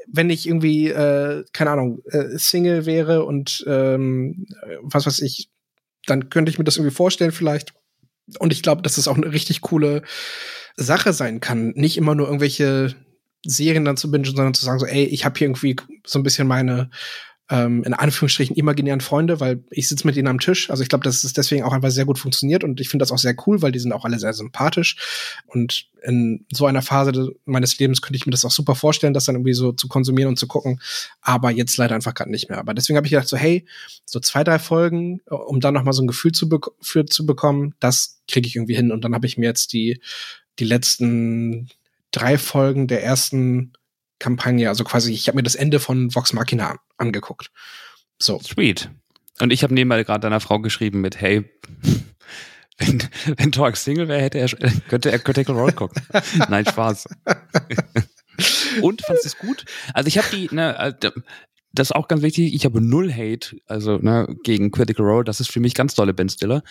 wenn ich irgendwie, äh, keine Ahnung, äh, Single wäre und ähm, was weiß ich, dann könnte ich mir das irgendwie vorstellen vielleicht. Und ich glaube, dass das auch eine richtig coole Sache sein kann. Nicht immer nur irgendwelche Serien dann zu bingen, sondern zu sagen so, ey, ich habe hier irgendwie so ein bisschen meine ähm, in Anführungsstrichen imaginären Freunde, weil ich sitze mit ihnen am Tisch. Also ich glaube, dass es deswegen auch einfach sehr gut funktioniert und ich finde das auch sehr cool, weil die sind auch alle sehr sympathisch. Und in so einer Phase meines Lebens könnte ich mir das auch super vorstellen, das dann irgendwie so zu konsumieren und zu gucken. Aber jetzt leider einfach gerade nicht mehr. Aber deswegen habe ich gedacht so, hey, so zwei, drei Folgen, um dann noch mal so ein Gefühl zu, be- für, zu bekommen, das kriege ich irgendwie hin. Und dann habe ich mir jetzt die, die letzten drei Folgen der ersten Kampagne, also quasi, ich habe mir das Ende von Vox Machina angeguckt. So. Sweet. Und ich habe nebenbei gerade deiner Frau geschrieben mit, hey, wenn, wenn Torg Single wäre, hätte er, könnte er Critical Role gucken. Nein, Spaß. Und, fandest du es gut? Also ich habe die, ne, das ist auch ganz wichtig, ich habe null Hate, also ne, gegen Critical Role, das ist für mich ganz dolle Ben Stiller.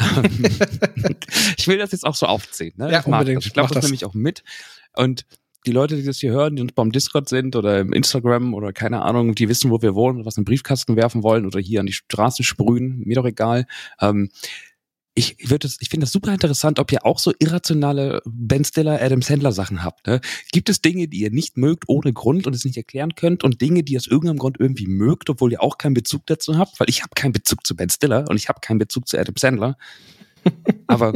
Ich will das jetzt auch so aufzählen. Ne? Ja, ich mag unbedingt. das. Ich glaube, das, das nehme ich auch mit. Und die Leute, die das hier hören, die uns beim Discord sind oder im Instagram oder keine Ahnung, die wissen, wo wir wohnen, was in den Briefkasten werfen wollen oder hier an die Straße sprühen, mir doch egal. Ähm, ich würde das, ich finde das super interessant, ob ihr auch so irrationale Ben Stiller, Adam Sandler Sachen habt. Ne? Gibt es Dinge, die ihr nicht mögt ohne Grund und es nicht erklären könnt und Dinge, die ihr aus irgendeinem Grund irgendwie mögt, obwohl ihr auch keinen Bezug dazu habt? Weil ich habe keinen Bezug zu Ben Stiller und ich habe keinen Bezug zu Adam Sandler. Aber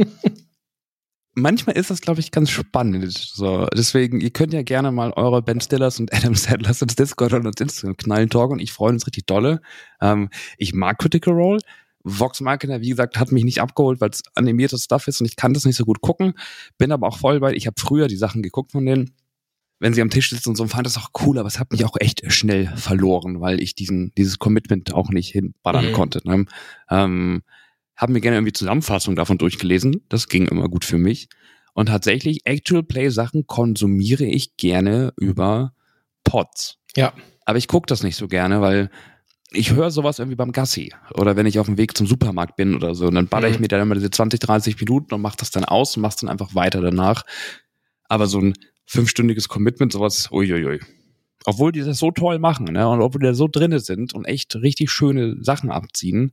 manchmal ist das, glaube ich, ganz spannend. So, deswegen, ihr könnt ja gerne mal eure Ben Stillers und Adam Sandlers ins Discord und uns Instagram knallen, Talk, und ich freue uns richtig dolle. Ähm, ich mag Critical Role. Vox Machina, wie gesagt, hat mich nicht abgeholt, weil es animiertes Stuff ist und ich kann das nicht so gut gucken. Bin aber auch voll bei, ich habe früher die Sachen geguckt von denen, wenn sie am Tisch sitzen und so, und fand das auch cool, aber es hat mich auch echt schnell verloren, weil ich diesen dieses Commitment auch nicht hinballern mhm. konnte. Ne? Ähm, Haben mir gerne irgendwie Zusammenfassungen davon durchgelesen. Das ging immer gut für mich. Und tatsächlich, Actual-Play-Sachen konsumiere ich gerne über Pods. Ja. Aber ich gucke das nicht so gerne, weil ich höre sowas irgendwie beim Gassi. Oder wenn ich auf dem Weg zum Supermarkt bin oder so. Und dann baller mhm. ich mir dann immer diese zwanzig, dreißig Minuten und mach das dann aus und mach's dann einfach weiter danach. Aber so ein fünfstündiges Commitment, sowas, uiuiui. Obwohl die das so toll machen, ne? Und obwohl die da so drinne sind und echt richtig schöne Sachen abziehen.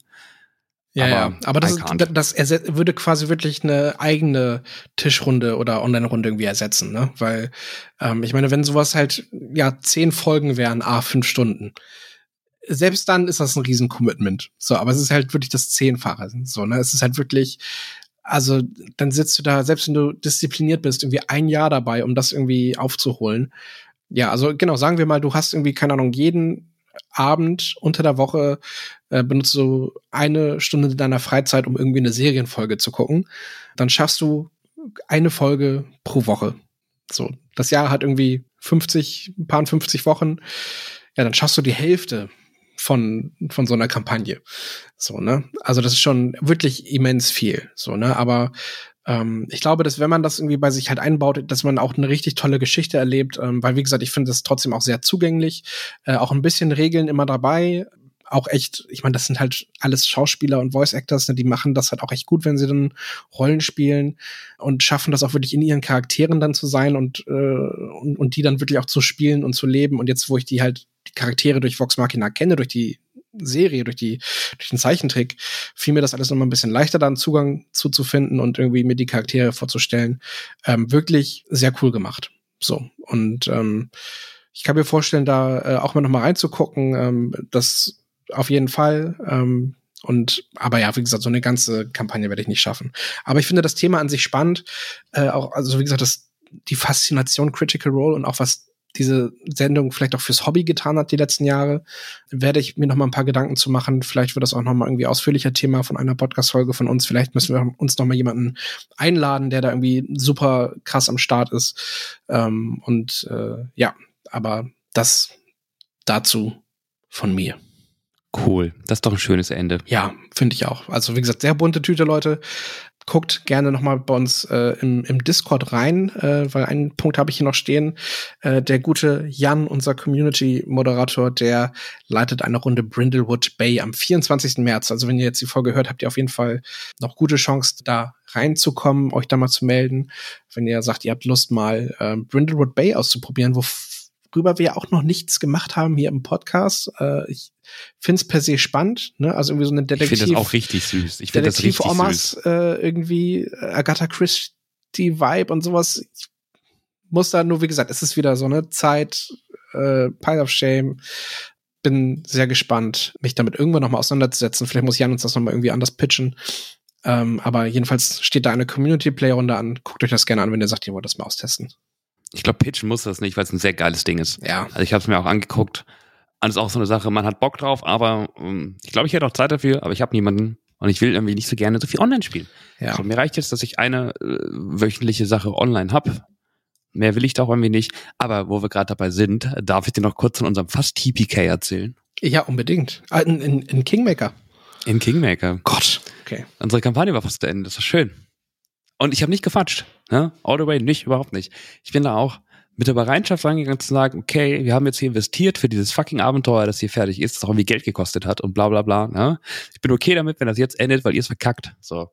Ja, aber, ja, aber das, das, das würde quasi wirklich eine eigene Tischrunde oder Online-Runde irgendwie ersetzen, ne? Weil, ähm, ich meine, wenn sowas halt, ja, zehn Folgen wären, a fünf Stunden, selbst dann ist das ein Riesen-Commitment. So, aber es ist halt wirklich das Zehnfache. So, ne? Es ist halt wirklich, also, dann sitzt du da, selbst wenn du diszipliniert bist, irgendwie ein Jahr dabei, um das irgendwie aufzuholen. Ja, also, genau, sagen wir mal, du hast irgendwie, keine Ahnung, jeden Abend unter der Woche äh, benutzt du eine Stunde deiner Freizeit, um irgendwie eine Serienfolge zu gucken. Dann schaffst du eine Folge pro Woche. So, das Jahr hat irgendwie fünfzig, ein paar fünfzig Wochen. Ja, dann schaffst du die Hälfte von von so einer Kampagne. So, ne? Also das ist schon wirklich immens viel. So, ne? Aber ähm, ich glaube, dass wenn man das irgendwie bei sich halt einbaut, dass man auch eine richtig tolle Geschichte erlebt, ähm, weil wie gesagt, ich finde das trotzdem auch sehr zugänglich, äh, auch ein bisschen Regeln immer dabei, auch echt, ich meine, das sind halt alles Schauspieler und Voice Actors, ne, die machen das halt auch echt gut, wenn sie dann Rollen spielen und schaffen das auch wirklich in ihren Charakteren dann zu sein und äh, und, und die dann wirklich auch zu spielen und zu leben. Und jetzt, wo ich die halt die Charaktere durch Vox Machina kenne, durch die Serie, durch die durch den Zeichentrick, fiel mir das alles nochmal ein bisschen leichter, da einen Zugang zuzufinden und irgendwie mir die Charaktere vorzustellen. Ähm, wirklich sehr cool gemacht. So, und ähm, ich kann mir vorstellen, da äh, auch mal nochmal reinzugucken, ähm, das auf jeden Fall. Ähm, und aber ja, wie gesagt, so eine ganze Kampagne werde ich nicht schaffen. Aber ich finde das Thema an sich spannend. Äh, auch, also wie gesagt, das, die Faszination Critical Role und auch was diese Sendung vielleicht auch fürs Hobby getan hat die letzten Jahre, werde ich mir noch mal ein paar Gedanken zu machen. Vielleicht wird das auch noch mal irgendwie ausführlicher Thema von einer Podcast-Folge von uns. Vielleicht müssen wir uns noch mal jemanden einladen, der da irgendwie super krass am Start ist. Ähm, und äh, ja, aber das dazu von mir. Cool, das ist doch ein schönes Ende. Ja, finde ich auch. Also wie gesagt, sehr bunte Tüte, Leute. Guckt gerne noch mal bei uns äh, im, im Discord rein, äh, weil einen Punkt habe ich hier noch stehen. Äh, der gute Jan, unser Community-Moderator, der leitet eine Runde Brindlewood Bay am vierundzwanzigsten März. Also wenn ihr jetzt die Folge hört, habt ihr auf jeden Fall noch gute Chance, da reinzukommen, euch da mal zu melden. Wenn ihr sagt, ihr habt Lust, mal äh, Brindlewood Bay auszuprobieren, wo worüber wir auch noch nichts gemacht haben hier im Podcast. Äh, ich finde es per se spannend, ne? Also irgendwie so eine Detektiv. Ich finde das auch richtig süß. Ich finde das richtig Omas, süß. Äh, irgendwie Agatha Christie-Vibe und sowas. Ich muss da nur, wie gesagt, es ist wieder so eine Zeit, äh, Pile of Shame. Bin sehr gespannt, mich damit irgendwann noch mal auseinanderzusetzen. Vielleicht muss Jan uns das noch mal irgendwie anders pitchen. Ähm, aber jedenfalls steht da eine Community-Play-Runde an. Guckt euch das gerne an, wenn ihr sagt, ihr wollt das mal austesten. Ich glaube, pitchen muss das nicht, weil es ein sehr geiles Ding ist. Ja. Also ich habe es mir auch angeguckt. Und es ist auch so eine Sache, man hat Bock drauf, aber ähm, ich glaube, ich hätte auch Zeit dafür, aber ich habe niemanden und ich will irgendwie nicht so gerne so viel online spielen. Ja. Also, mir reicht jetzt, dass ich eine äh, wöchentliche Sache online habe. Mehr will ich da auch irgendwie nicht. Aber wo wir gerade dabei sind, darf ich dir noch kurz von unserem Fast-T P K erzählen? Ja, unbedingt. Ah, in, in, in Kingmaker. In Kingmaker. Gott. Okay. Unsere Kampagne war fast zu Ende. Das war schön. Und ich habe nicht gefatscht. Ne? All the way, nicht, überhaupt nicht. Ich bin da auch mit der Bereitschaft reingegangen zu sagen, okay, wir haben jetzt hier investiert für dieses fucking Abenteuer, das hier fertig ist, das auch irgendwie Geld gekostet hat und bla bla bla. Ne? Ich bin okay damit, wenn das jetzt endet, weil ihr es verkackt. So.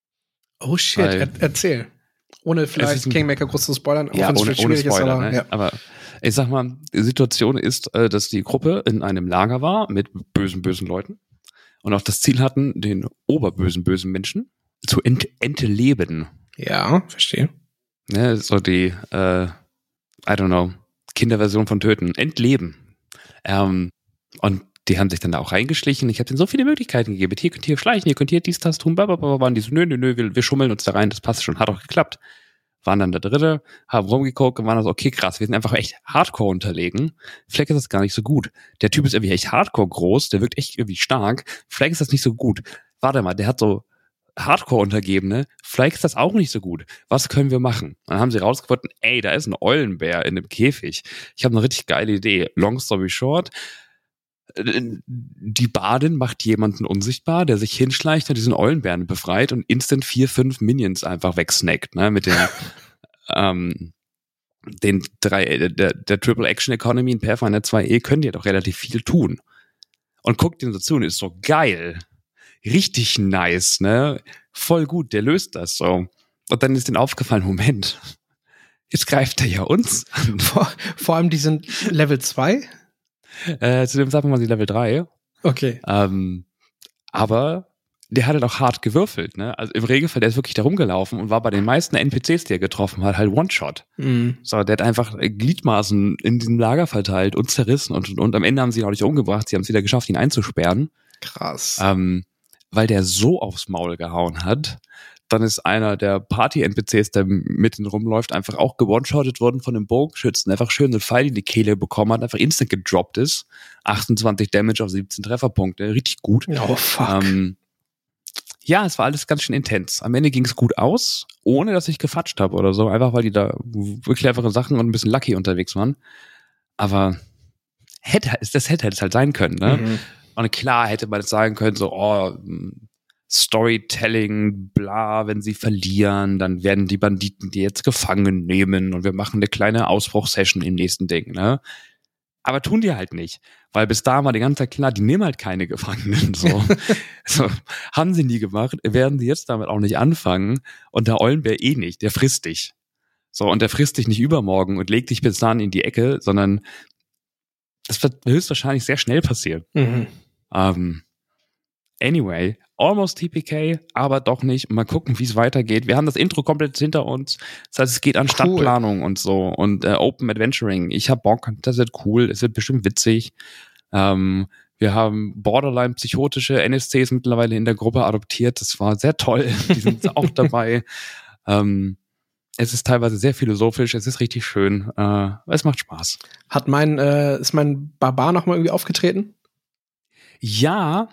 Oh shit, er, erzähl. Ohne vielleicht Kingmaker groß zu spoilern, auch ja, wenn es ohne, schwierig ohne Spoiler, ist. Aber, ne? ja. aber ich sag mal, die Situation ist, dass die Gruppe in einem Lager war mit bösen, bösen Leuten und auch das Ziel hatten, den oberbösen, bösen Menschen zu ent- entleben. Ja, verstehe. Ne, so die, äh, I don't know, Kinderversion von töten, entleben. Ähm, und die haben sich dann da auch reingeschlichen. Ich habe denen so viele Möglichkeiten gegeben. Hier könnt ihr schleichen, ihr könnt hier dies, das tun, blablabla. Und die so, nö, nö, nö, wir, wir schummeln uns da rein, das passt schon. Hat auch geklappt. Waren dann der Dritte, haben rumgeguckt und waren dann so, okay, krass, wir sind einfach echt hardcore unterlegen. Vielleicht ist das gar nicht so gut. Der Typ ist irgendwie echt hardcore groß, der wirkt echt irgendwie stark. Vielleicht ist das nicht so gut. Warte mal, der hat so Hardcore-Untergebene, vielleicht ist das auch nicht so gut. Was können wir machen? Dann haben sie rausgefunden, ey, da ist ein Eulenbär in einem Käfig. Ich habe eine richtig geile Idee. Long story short, die Badin macht jemanden unsichtbar, der sich hinschleicht und diesen Eulenbären befreit und instant vier, fünf Minions einfach wegsnackt, ne, mit den, ähm, den drei, der, der Triple Action Economy in Pathfinder zwei E können die ja doch relativ viel tun. Und guckt ihm so zu und ist so geil. Richtig nice, ne? Voll gut, der löst das so. Und dann ist denen aufgefallen, Moment, jetzt greift er ja uns an. Vor, vor allem, die sind Level zwei? Äh, zu dem Zeitpunkt waren sie Level drei. Okay. Ähm, aber der hat halt auch hart gewürfelt, ne? Also im Regelfall, der ist wirklich da rumgelaufen und war bei den meisten N P Cs, die er getroffen hat, halt One-Shot. Mhm. So, der hat einfach Gliedmaßen in diesem Lager verteilt und zerrissen und, und, und am Ende haben sie ihn auch nicht umgebracht, sie haben es wieder geschafft, ihn einzusperren. Krass. Ähm, weil der so aufs Maul gehauen hat, dann ist einer der Party-N P Cs, der mitten rumläuft, einfach auch gewone-shottet worden von einem Bogenschützen, einfach schön einen Pfeil in die Kehle bekommen hat, einfach instant gedroppt ist. achtundzwanzig Damage auf siebzehn Trefferpunkte, richtig gut. Oh, fuck. Ähm, ja, es war alles ganz schön intens. Am Ende ging es gut aus, ohne dass ich gefatscht habe oder so, einfach weil die da wirklich clevere Sachen und ein bisschen lucky unterwegs waren. Aber hätte, das hätte es halt sein können, ne? Mhm. Und klar hätte man jetzt sagen können, so, oh, Storytelling, bla, wenn sie verlieren, dann werden die Banditen die jetzt gefangen nehmen und wir machen eine kleine Ausbruchssession im nächsten Ding, ne? Aber tun die halt nicht, weil bis da war die ganze Zeit klar, die nehmen halt keine Gefangenen, so. So, haben sie nie gemacht, werden sie jetzt damit auch nicht anfangen und der Eulenbär eh nicht, der frisst dich. So, und der frisst dich nicht übermorgen und legt dich bis dahin in die Ecke, sondern das wird höchstwahrscheinlich sehr schnell passieren. Mhm. Um, anyway, almost T P K, aber doch nicht. Mal gucken, wie es weitergeht. Wir haben das Intro komplett hinter uns. Das heißt, es geht an Cool. Stadtplanung und so und äh, Open Adventuring. Ich hab Bock, das wird cool, es wird bestimmt witzig. Ähm, wir haben borderline psychotische N S Cs mittlerweile in der Gruppe adoptiert. Das war sehr toll. Die sind auch dabei. Ähm, es ist teilweise sehr philosophisch, es ist richtig schön. Äh, es macht Spaß. Hat mein, äh, ist mein Barbar noch mal irgendwie aufgetreten? Ja,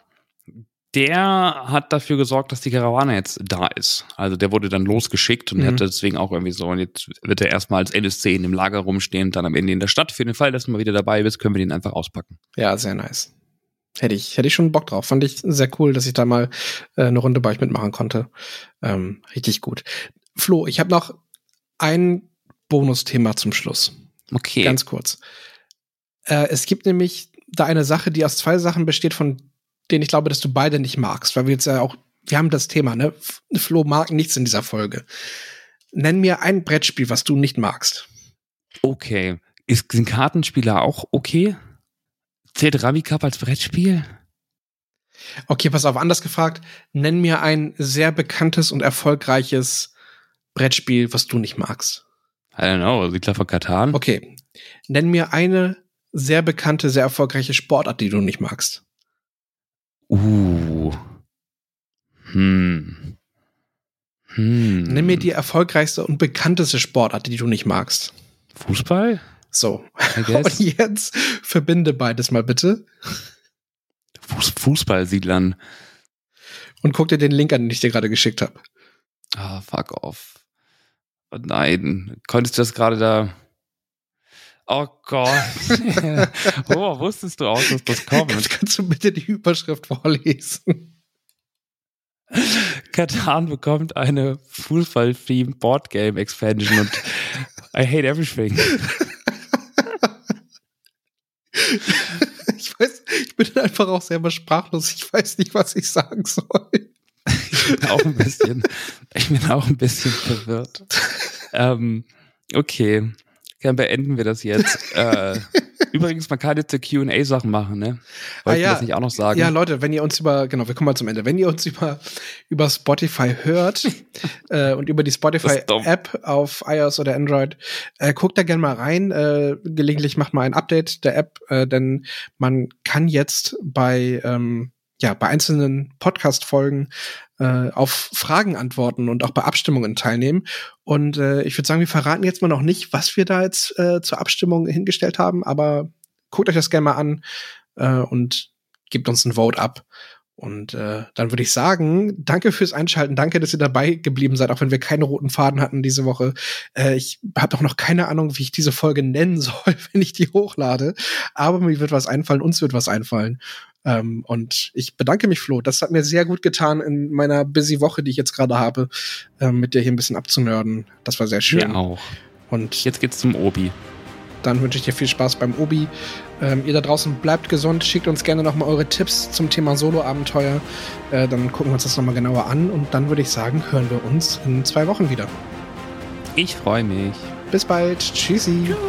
der hat dafür gesorgt, dass die Karawane jetzt da ist. Also der wurde dann losgeschickt und Mhm. hat deswegen auch irgendwie so, und jetzt wird er erstmal als N S C in dem Lager rumstehen und dann am Ende in der Stadt. Für den Fall, dass du mal wieder dabei bist, können wir den einfach auspacken. Ja, sehr nice. Hätte ich, hätte ich schon Bock drauf. Fand ich sehr cool, dass ich da mal äh, eine Runde bei euch mitmachen konnte. Ähm, richtig gut. Flo, ich habe noch ein Bonusthema zum Schluss. Okay. Ganz kurz. Äh, es gibt nämlich da eine Sache, die aus zwei Sachen besteht, von denen ich glaube, dass du beide nicht magst, weil wir jetzt ja auch, wir haben das Thema, ne? Flo mag nichts in dieser Folge. Nenn mir ein Brettspiel, was du nicht magst. Okay. Ist, sind Kartenspieler auch okay? Zählt Rummy Cup als Brettspiel? Okay, pass auf, anders gefragt. Nenn mir ein sehr bekanntes und erfolgreiches Brettspiel, was du nicht magst. I don't know, Siedler von Catan? Okay. Nenn mir eine sehr bekannte, sehr erfolgreiche Sportart, die du nicht magst. Uh. Hm. Hm. Nenn mir die erfolgreichste und bekannteste Sportart, die du nicht magst. Fußball? So. Und jetzt verbinde beides mal bitte. Fuß- Fußballsiedlern. Und guck dir den Link an, den ich dir gerade geschickt habe. Ah, oh, fuck off. Oh nein. Konntest du das gerade da... Oh Gott. Woher wusstest du auch, dass das kommt? Kannst du bitte die Überschrift vorlesen? Catan bekommt eine Fußball-themed Boardgame Expansion und I hate everything. Ich weiß, ich bin einfach auch selber sprachlos. Ich weiß nicht, was ich sagen soll. Ich bin auch ein bisschen, ich bin auch ein bisschen verwirrt. Ähm, okay, dann beenden wir das jetzt. äh, übrigens, man kann jetzt die Q und A-Sachen machen, ne? Wollte ah, ich ja. das nicht auch noch sagen? Ja, Leute, wenn ihr uns über, genau, wir kommen mal zum Ende. Wenn ihr uns über, über Spotify hört äh, und über die Spotify-App auf iOS oder Android, äh, guckt da gerne mal rein. Äh, gelegentlich macht mal ein Update der App, äh, denn man kann jetzt bei ähm, ja, bei einzelnen Podcast-Folgen äh, auf Fragen antworten und auch bei Abstimmungen teilnehmen. Und äh, ich würde sagen, wir verraten jetzt mal noch nicht, was wir da jetzt äh, zur Abstimmung hingestellt haben, aber guckt euch das gerne mal an äh, und gebt uns ein Vote ab. Und äh, dann würde ich sagen, danke fürs Einschalten, danke, dass ihr dabei geblieben seid, auch wenn wir keine roten Faden hatten diese Woche. Äh, ich habe auch noch keine Ahnung, wie ich diese Folge nennen soll, wenn ich die hochlade. Aber mir wird was einfallen, uns wird was einfallen. Ähm, und ich bedanke mich, Flo. Das hat mir sehr gut getan in meiner busy Woche, die ich jetzt gerade habe, äh, mit dir hier ein bisschen abzunörden. Das war sehr schön. Mir auch. Und jetzt geht's zum Obi. Dann wünsche ich dir viel Spaß beim Obi. Ähm, ihr da draußen bleibt gesund, schickt uns gerne nochmal eure Tipps zum Thema Solo-Abenteuer. Äh, dann gucken wir uns das nochmal genauer an und dann würde ich sagen, hören wir uns in zwei Wochen wieder. Ich freue mich. Bis bald. Tschüssi. Tschüss.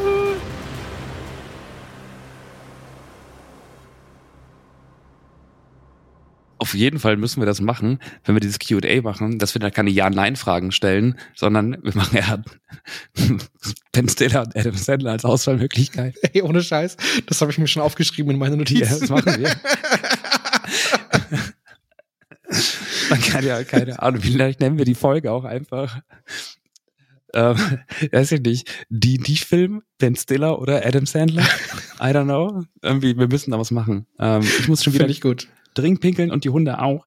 Auf jeden Fall müssen wir das machen, wenn wir dieses Q und A machen, dass wir da keine Ja-Nein-Fragen stellen, sondern wir machen ja Ben Stiller und Adam Sandler als Auswahlmöglichkeit. Ey, ohne Scheiß, das habe ich mir schon aufgeschrieben in meine Notizen. Ja, das machen wir. Man kann ja, keine Ahnung, vielleicht nennen wir die Folge auch einfach, ähm, weiß ich nicht, die, die Film, Ben Stiller oder Adam Sandler? I don't know. Irgendwie, wir müssen da was machen. Ähm, ich muss schon wieder Finde ich gut. dringend pinkeln und die Hunde auch.